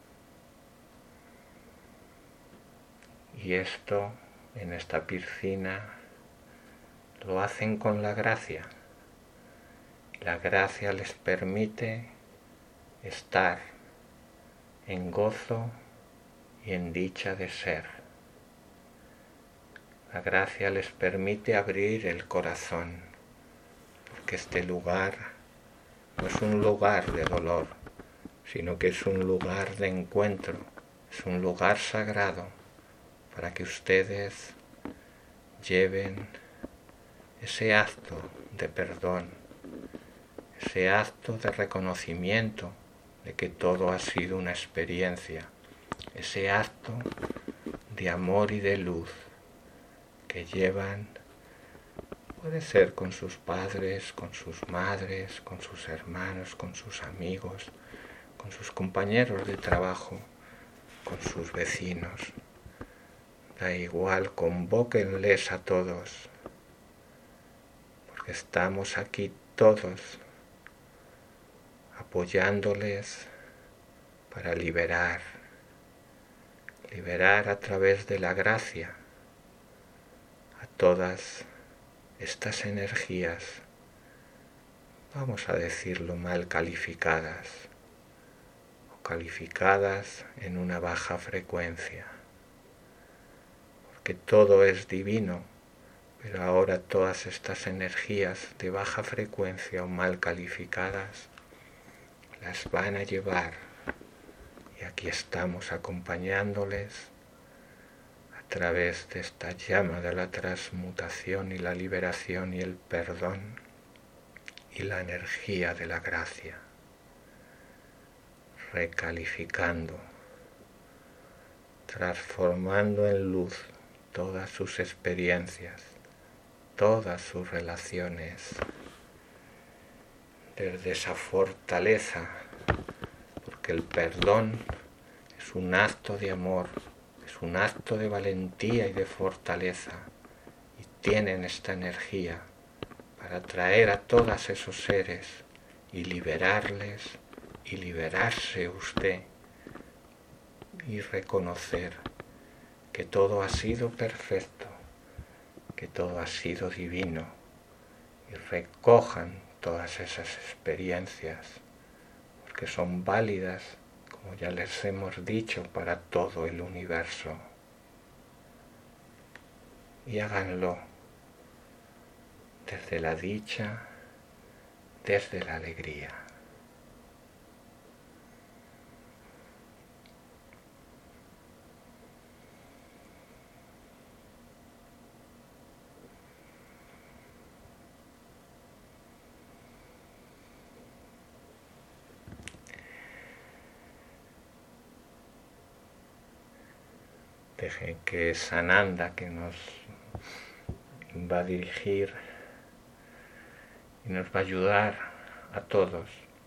Y esto en esta piscina lo hacen con la gracia. La gracia les permite estar en gozo y en dicha de ser. La gracia les permite abrir el corazón, porque este lugar no es un lugar de dolor, sino que es un lugar de encuentro, es un lugar sagrado para que ustedes lleven ese acto de perdón, ese acto de reconocimiento de que todo ha sido una experiencia, ese acto de amor y de luz que llevan, puede ser con sus padres, con sus madres, con sus hermanos, con sus amigos, con sus compañeros de trabajo, con sus vecinos. Da igual, convóquenles a todos, porque estamos aquí todos apoyándoles para liberar, liberar a través de la gracia a todas estas energías, vamos a decirlo mal calificadas, o calificadas en una baja frecuencia, porque todo es divino, pero ahora todas estas energías de baja frecuencia o mal calificadas las van a llevar, y aquí estamos acompañándoles a través de esta llama de la transmutación y la liberación y el perdón y la energía de la gracia, recalificando, transformando en luz todas sus experiencias, todas sus relaciones, desde esa fortaleza, porque el perdón es un acto de amor, es un acto de valentía y de fortaleza, y tienen esta energía para atraer a todos esos seres y liberarles y liberarse usted y reconocer que todo ha sido perfecto, que todo ha sido divino, y recojan todas esas experiencias porque son válidas, como ya les hemos dicho, para todo el universo, y háganlo desde la dicha desde la alegría. Dejen que Sananda, que nos va a dirigir y nos va a ayudar a todos,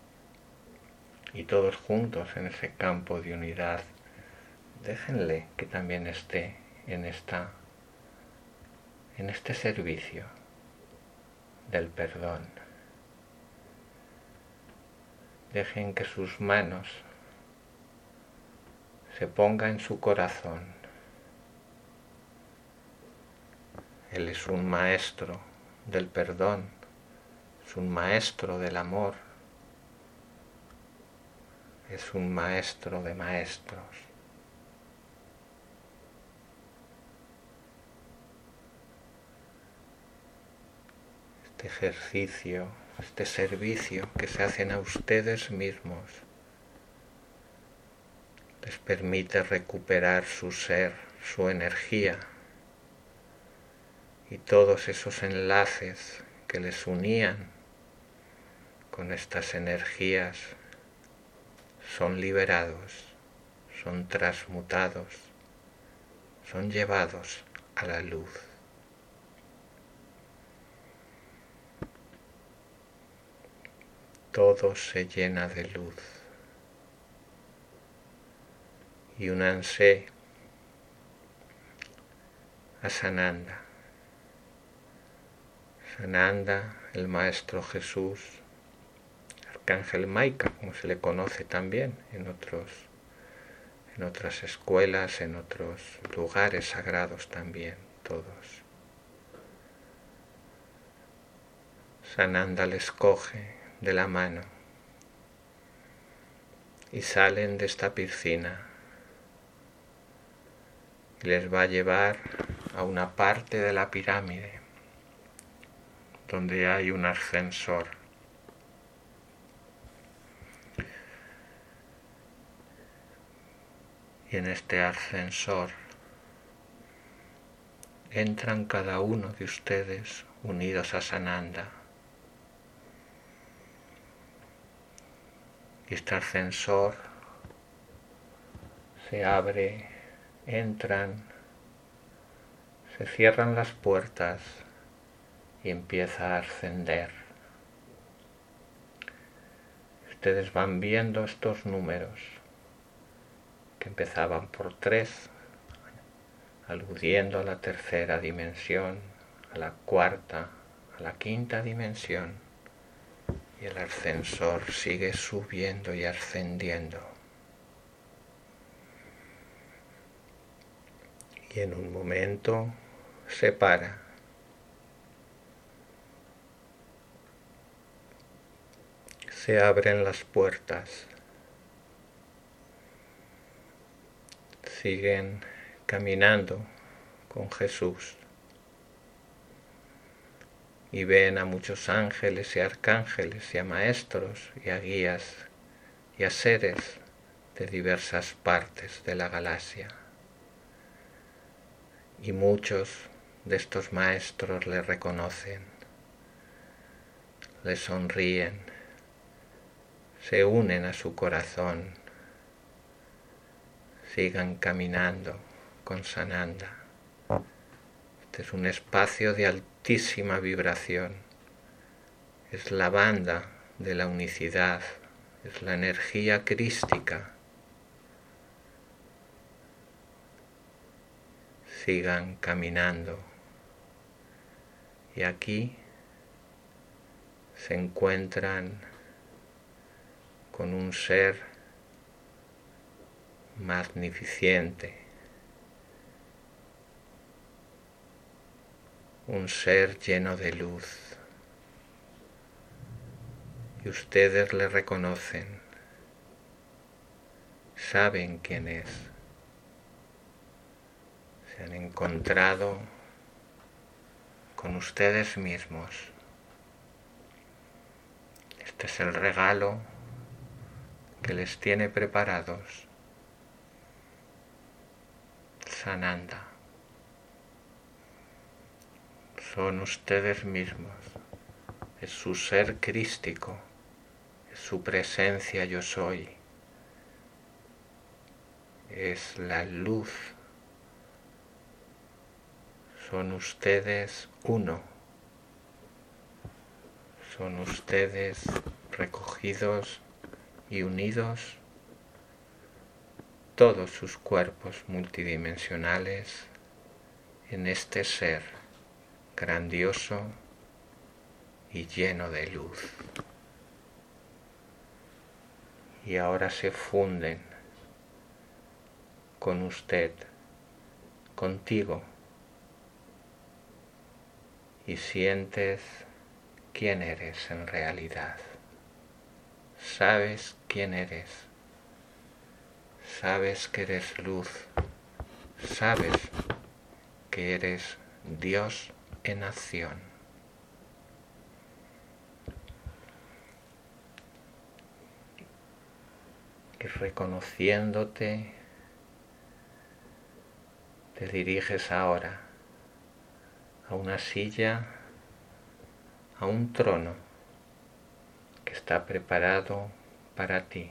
y todos juntos en ese campo de unidad, déjenle que también esté en esta, en este servicio del perdón. Dejen que sus manos se pongan en su corazón. Él es un maestro del perdón, es un maestro del amor, es un maestro de maestros. Este ejercicio, este servicio que se hacen a ustedes mismos, les permite recuperar su ser, su energía, y todos esos enlaces que les unían con estas energías son liberados, son transmutados, son llevados a la luz. Todo se llena de luz. Y únanse a Sananda. Sananda, el Maestro Jesús, Arcángel Maika, como se le conoce también en otros, en otras escuelas, en otros lugares sagrados también, todos. Sananda les coge de la mano y salen de esta piscina y les va a llevar a una parte de la pirámide donde hay un ascensor. Y en este ascensor entran cada uno de ustedes unidos a Sananda. Y este ascensor se abre, entran, se cierran las puertas y empieza a ascender. Ustedes van viendo estos números que empezaban por tres, aludiendo a la tercera dimensión, a la cuarta, a la quinta dimensión, y el ascensor sigue subiendo y ascendiendo. Y en un momento se para. Se abren las puertas. Siguen caminando con Jesús y ven a muchos ángeles y arcángeles y a maestros y a guías y a seres de diversas partes de la galaxia. Y muchos de estos maestros le reconocen, le sonríen, se unen a su corazón, sigan caminando con Sananda. Este es un espacio de altísima vibración, es la banda de la unicidad, es la energía crística. Sigan caminando y aquí se encuentran con un ser magnificente, un ser lleno de luz, y ustedes le reconocen, saben quién es, se han encontrado con ustedes mismos Este es el regalo que les tiene preparados Sananda. Son ustedes mismos, es su ser crístico, es su presencia yo soy, es la luz. Son ustedes uno, son ustedes recogidos y unidos, todos sus cuerpos multidimensionales en este ser grandioso y lleno de luz. Y ahora se funden con usted, contigo, y sientes quién eres en realidad. Sabes quién eres. Sabes que eres luz. Sabes que eres Dios en acción. Y reconociéndote, te diriges ahora a una silla, a un trono que está preparado para ti.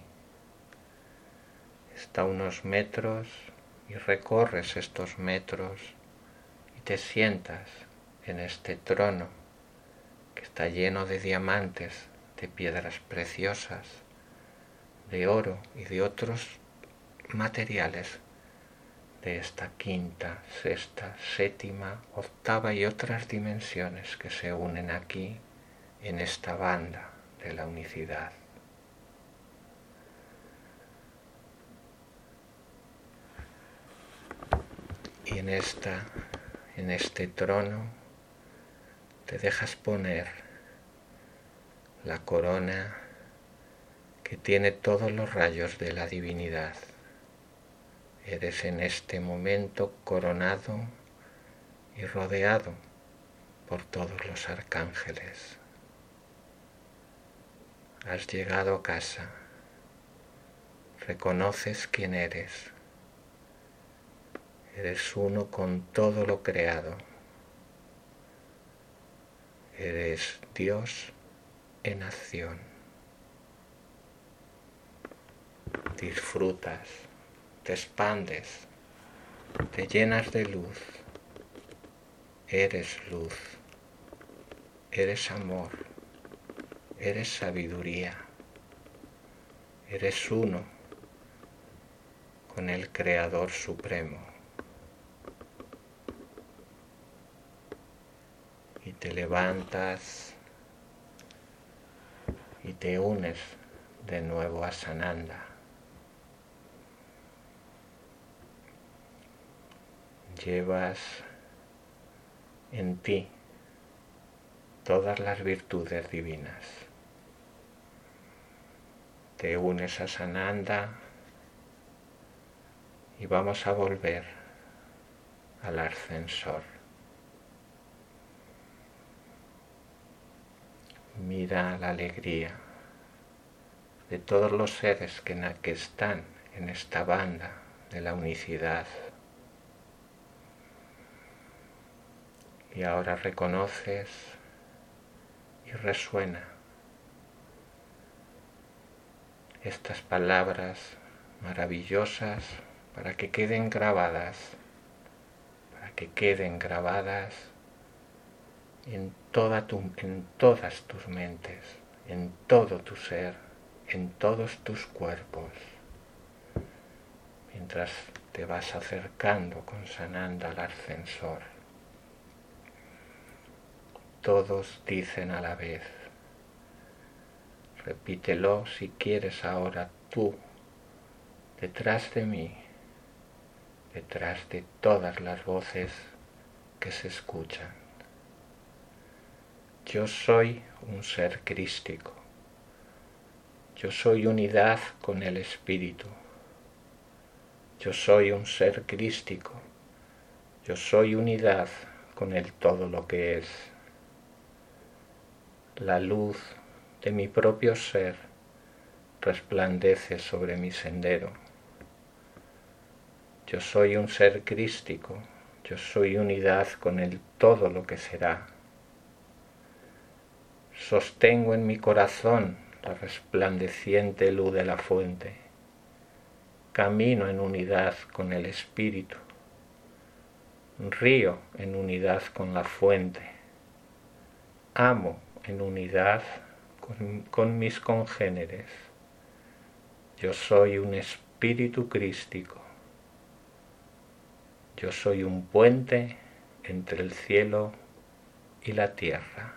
Está a unos metros y recorres estos metros y te sientas en este trono que está lleno de diamantes, de piedras preciosas, de oro y de otros materiales de esta quinta, sexta, séptima, octava y otras dimensiones que se unen aquí en esta banda de la unicidad. Y en esta, en este trono te dejas poner la corona que tiene todos los rayos de la divinidad. Eres en este momento coronado y rodeado por todos los arcángeles. Has llegado a casa, reconoces quién eres. Eres uno con todo lo creado. Eres Dios en acción. Disfrutas, te expandes, te llenas de luz. Eres luz, eres amor, eres sabiduría, eres uno con el Creador Supremo. Y te levantas y te unes de nuevo a Sananda. Llevas en ti todas las virtudes divinas. Te unes a Sananda y vamos a volver al ascensor. Mira la alegría de todos los seres que, que están en esta banda de la unicidad. Y ahora reconoces y resuena estas palabras maravillosas para que queden grabadas, para que queden grabadas en, toda tu, en todas tus mentes, en todo tu ser, en todos tus cuerpos, mientras te vas acercando con Sananda al ascensor. Todos dicen a la vez, repítelo si quieres ahora tú, detrás de mí, detrás de todas las voces que se escuchan. Yo soy un ser crístico, yo soy unidad con el Espíritu, yo soy un ser crístico, yo soy unidad con el todo lo que es. La luz de mi propio ser resplandece sobre mi sendero. Yo soy un ser crístico, yo soy unidad con el todo lo que será. Sostengo en mi corazón la resplandeciente luz de la fuente. Camino en unidad con el Espíritu. Río en unidad con la fuente. Amo en unidad con, con mis congéneres. Yo soy un espíritu crístico. Yo soy un puente entre el cielo y la tierra.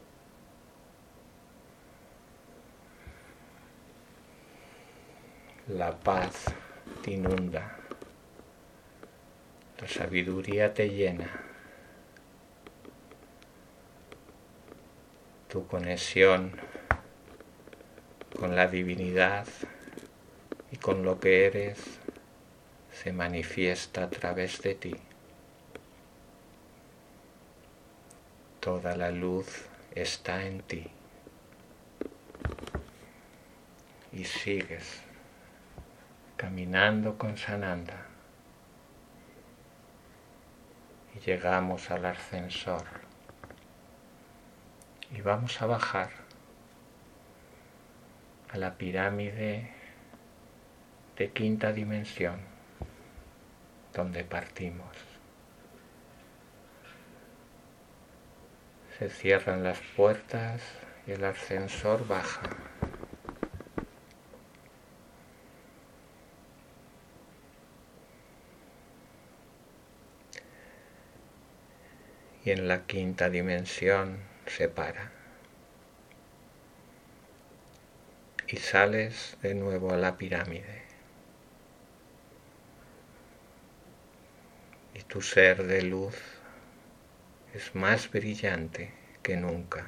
La paz te inunda, la sabiduría te llena, tu conexión con la divinidad y con lo que eres se manifiesta a través de ti. Toda la luz está en ti y sigues caminando con Sananda y llegamos al ascensor y vamos a bajar a la pirámide de quinta dimensión donde partimos. Se cierran las puertas y el ascensor baja. Y en la quinta dimensión se para. Y sales de nuevo a la pirámide. Y tu ser de luz es más brillante que nunca.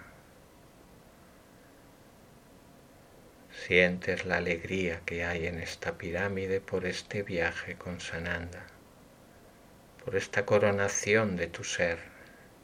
Sientes la alegría que hay en esta pirámide por este viaje con Sananda, por esta coronación de tu ser.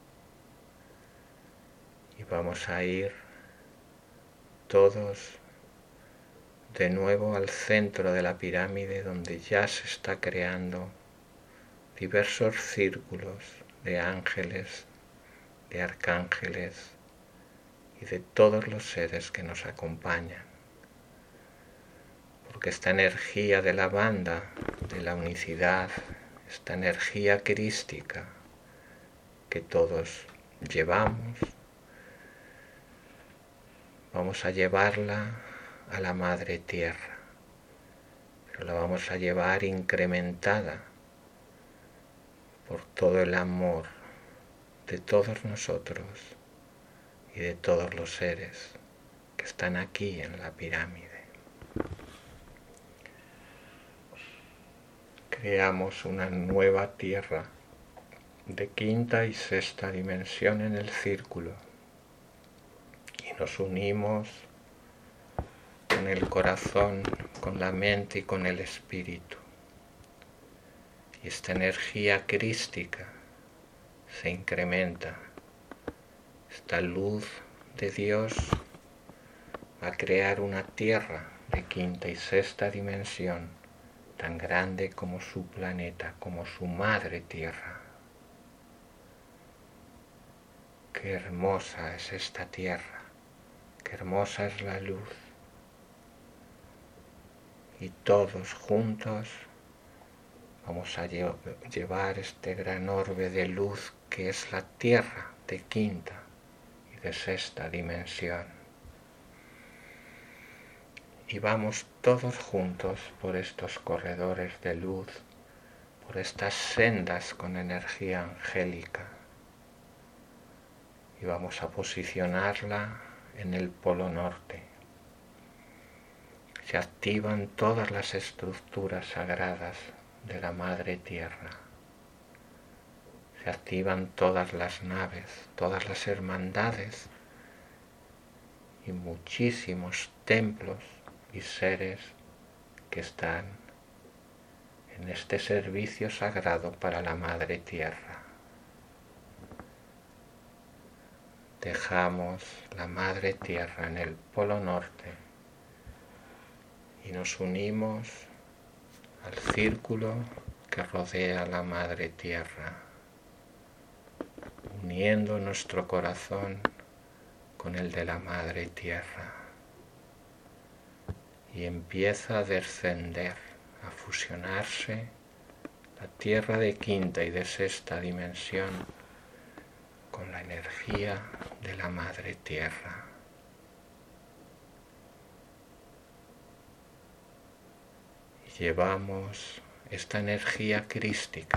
Y vamos a ir todos de nuevo al centro de la pirámide donde ya se está creando diversos círculos de ángeles, de arcángeles y de todos los seres que nos acompañan. Porque esta energía de la banda, de la unicidad, esta energía crística que todos llevamos, vamos a llevarla a la Madre Tierra, pero la vamos a llevar incrementada por todo el amor de todos nosotros y de todos los seres que están aquí en la pirámide. Creamos una nueva tierra de quinta y sexta dimensión en el círculo y nos unimos con el corazón, con la mente y con el espíritu. Y esta energía crística se incrementa. Esta luz de Dios va a crear una tierra de quinta y sexta dimensión tan grande como su planeta, como su madre tierra. Qué hermosa es esta tierra, qué hermosa es la luz. Y todos juntos vamos a llevar este gran orbe de luz que es la tierra de quinta y de sexta dimensión. Y vamos todos juntos por estos corredores de luz, por estas sendas con energía angélica. Y vamos a posicionarla en el polo norte. Se activan todas las estructuras sagradas de la Madre Tierra. Se activan todas las naves, todas las hermandades y muchísimos templos y seres que están en este servicio sagrado para la Madre Tierra. dejamos la Madre Tierra en el Polo Norte y nos unimos al círculo que rodea la Madre Tierra, uniendo nuestro corazón con el de la Madre Tierra, y empieza a descender, a fusionarse la Tierra de quinta y de sexta dimensión con la energía de la Madre Tierra. Y llevamos esta energía crística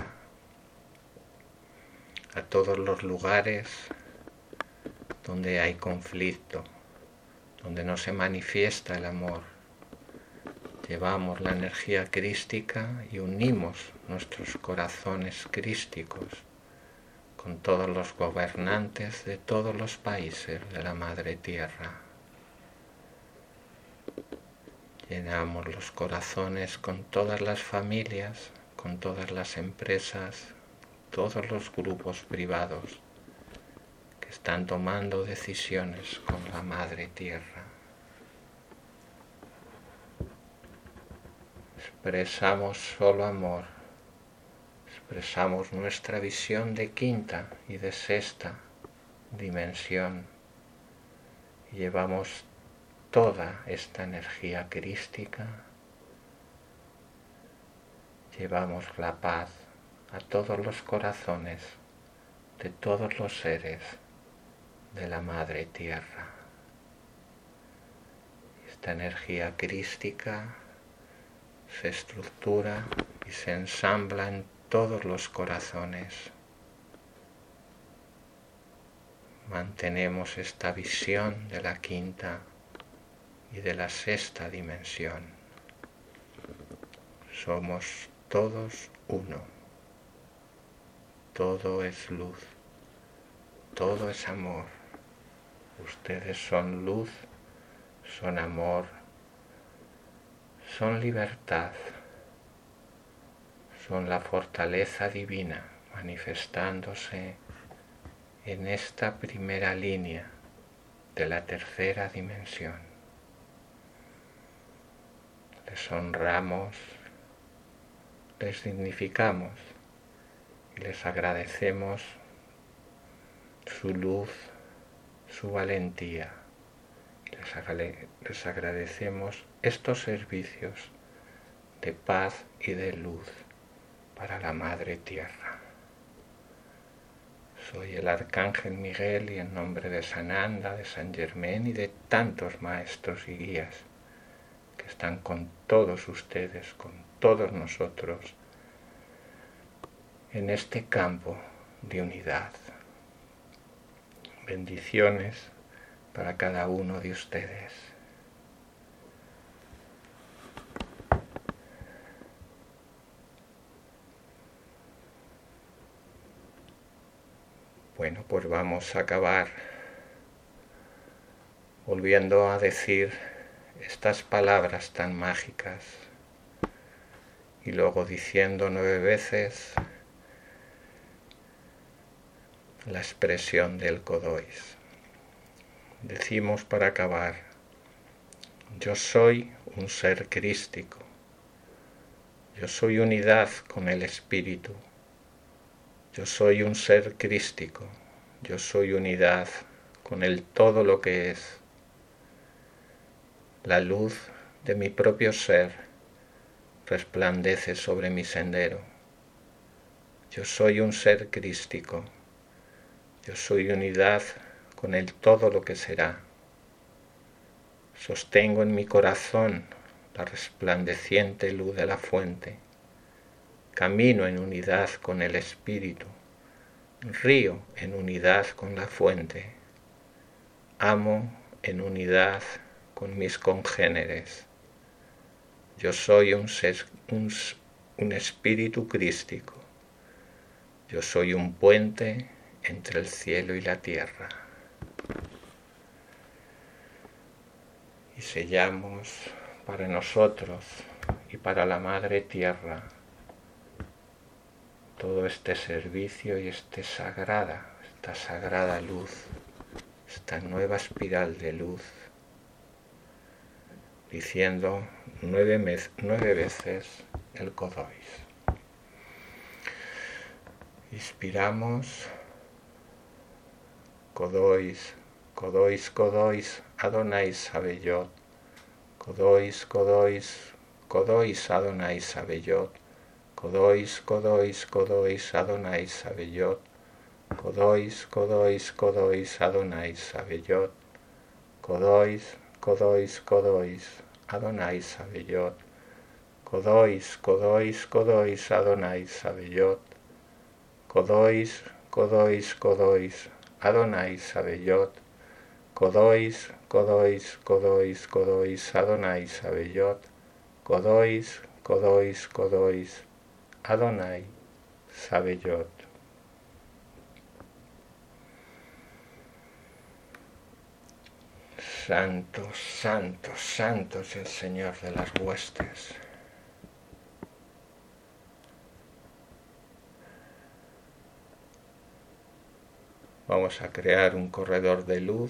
a todos los lugares donde hay conflicto, donde no se manifiesta el amor. Llevamos la energía crística y unimos nuestros corazones crísticos con todos los gobernantes de todos los países de la Madre Tierra. Llenamos los corazones con todas las familias, con todas las empresas, todos los grupos privados que están tomando decisiones con la Madre Tierra. Expresamos solo amor, expresamos nuestra visión de quinta y de sexta dimensión y llevamos toda esta energía crística, llevamos la paz a todos los corazones de todos los seres de la Madre Tierra. Esta energía crística se estructura y se ensambla en todos los corazones. Mantenemos esta visión de la quinta y de la sexta dimensión. Somos todos uno. Todo es luz. Todo es amor. Ustedes son luz, son amor, son libertad, son la fortaleza divina manifestándose en esta primera línea de la tercera dimensión. Les honramos, les dignificamos y les agradecemos su luz, su valentía. Les agradecemos estos servicios de paz y de luz para la Madre Tierra. Soy el Arcángel Miguel y en nombre de Sananda, de San Germain y de tantos maestros y guías que están con todos ustedes, con todos nosotros, en este campo de unidad. Bendiciones para cada uno de ustedes. Bueno, pues vamos a acabar volviendo a decir estas palabras tan mágicas y luego diciendo nueve veces la expresión del Kodois. Decimos para acabar: yo soy un ser crístico, yo soy unidad con el Espíritu, yo soy un ser crístico, yo soy unidad con el todo lo que es. La luz de mi propio ser resplandece sobre mi sendero. Yo soy un ser crístico, yo soy unidad con el todo lo que será. Sostengo en mi corazón la resplandeciente luz de la fuente. Camino en unidad con el Espíritu. Río en unidad con la fuente. Amo en unidad con mis congéneres. Yo soy un, ser, un, un espíritu crístico. Yo soy un puente entre el cielo y la tierra. Y sellamos para nosotros y para la Madre Tierra todo este servicio y este sagrada, esta sagrada luz esta nueva espiral de luz, diciendo nueve, mez, nueve veces el Kodois. Inspiramos, Kodois, Kodois, Kodois, Adonai Sabeyot, Kodois, Kodois, Kodois, Adonai Sabeyot, Kodois, Kodois, Kodois, Adonai Sabeyot, Kodois, Kodois, Kodois, Adonai Sabeyot, Kodois, Kodois, Kodois, Adonai Sabeyot, Kodois, Kodois, Kodois, Adonai Sabeyot, Kodois, Kodois, Kodois, Adonai Sabeyot, Kodois, Kodois, Kodois, Kodois, Adonai Sabeyot, Kodois, Kodois, Kodois, Adonai Sabeyot. Santo, santo, santo es el Señor de las huestes. Vamos a crear un corredor de luz.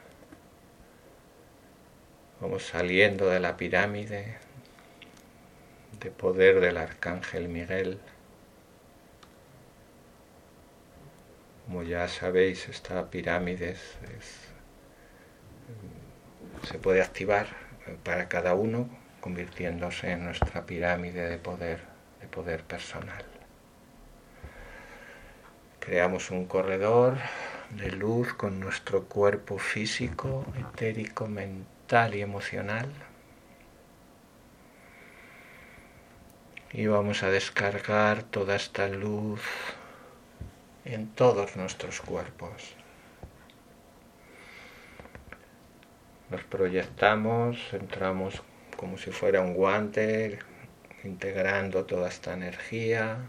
Vamos saliendo de la pirámide de poder del Arcángel Miguel. Como ya sabéis, esta pirámide es, es, se puede activar para cada uno, convirtiéndose en nuestra pirámide de poder, de poder personal. Creamos un corredor de luz con nuestro cuerpo físico, etérico, mental y emocional. Y vamos a descargar toda esta luz en todos nuestros cuerpos. Nos proyectamos, entramos como si fuera un guante, integrando toda esta energía.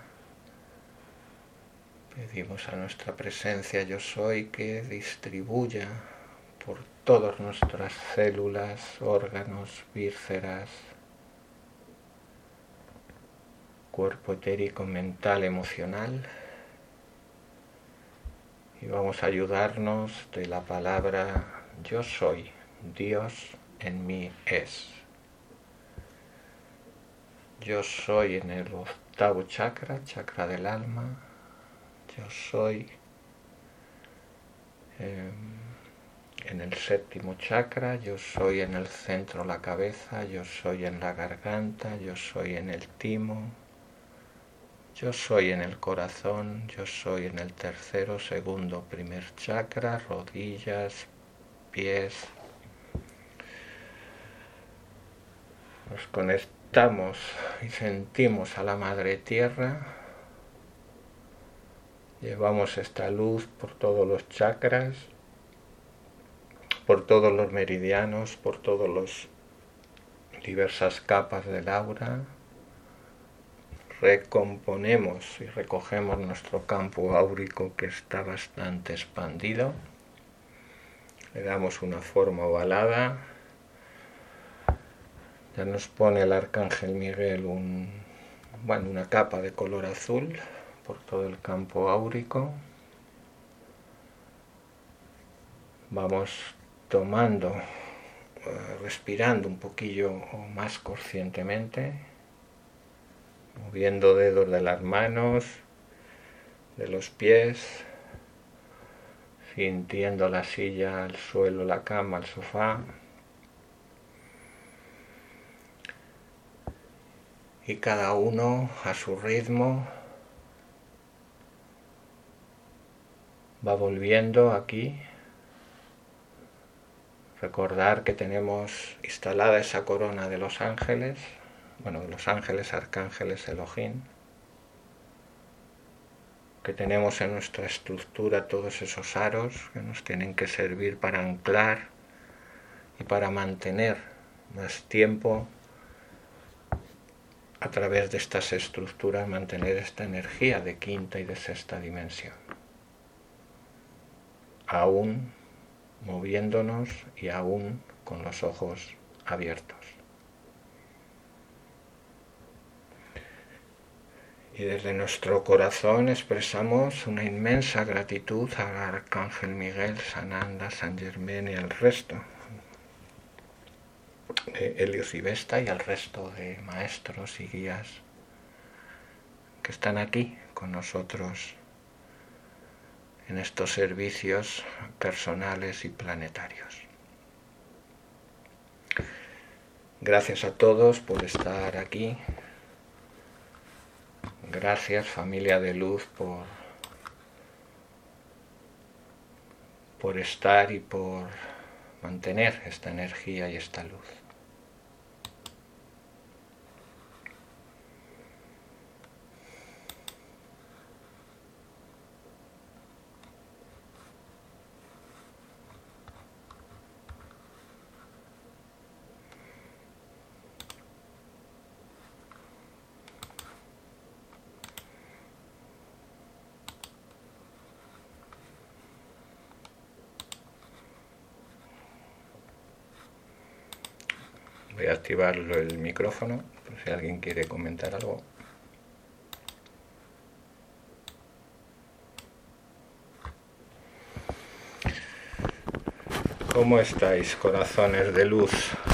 Pedimos a nuestra presencia Yo Soy que distribuya por todas nuestras células, órganos, vísceras, cuerpo etérico, mental, emocional. Y vamos a ayudarnos de la palabra Yo Soy, Dios en mí es. Yo soy en el octavo chakra, chakra del alma. Yo soy eh, en el séptimo chakra, yo soy en el centro la cabeza, yo soy en la garganta, yo soy en el timo, yo soy en el corazón, yo soy en el tercero, segundo, primer chakra, rodillas, pies. Nos conectamos y sentimos a la Madre Tierra. Llevamos esta luz por todos los chakras, por todos los meridianos, por todas las diversas capas del aura. Recomponemos y recogemos nuestro campo áurico que está bastante expandido. Le damos una forma ovalada. Ya nos pone el Arcángel Miguel un, bueno, una capa de color azul por todo el campo áurico. Vamos tomando, uh, respirando un poquillo más conscientemente, moviendo dedos de las manos, de los pies, sintiendo la silla, el suelo, la cama, el sofá. Y cada uno a su ritmo va volviendo aquí. Recordar que tenemos instalada esa corona de los ángeles, bueno, de los ángeles, arcángeles, Elohim, que tenemos en nuestra estructura todos esos aros que nos tienen que servir para anclar y para mantener más tiempo a través de estas estructuras, mantener esta energía de quinta y de sexta dimensión, aún moviéndonos y aún con los ojos abiertos. Y desde nuestro corazón expresamos una inmensa gratitud al Arcángel Miguel, Sananda, San Germán y al resto de Helios y Vesta y al resto de maestros y guías que están aquí con nosotros en estos servicios personales y planetarios. Gracias a todos por estar aquí. Gracias, familia de luz, por, por estar y por mantener esta energía y esta luz. Voy a activar el micrófono por si alguien quiere comentar algo. ¿Cómo estáis, corazones de luz?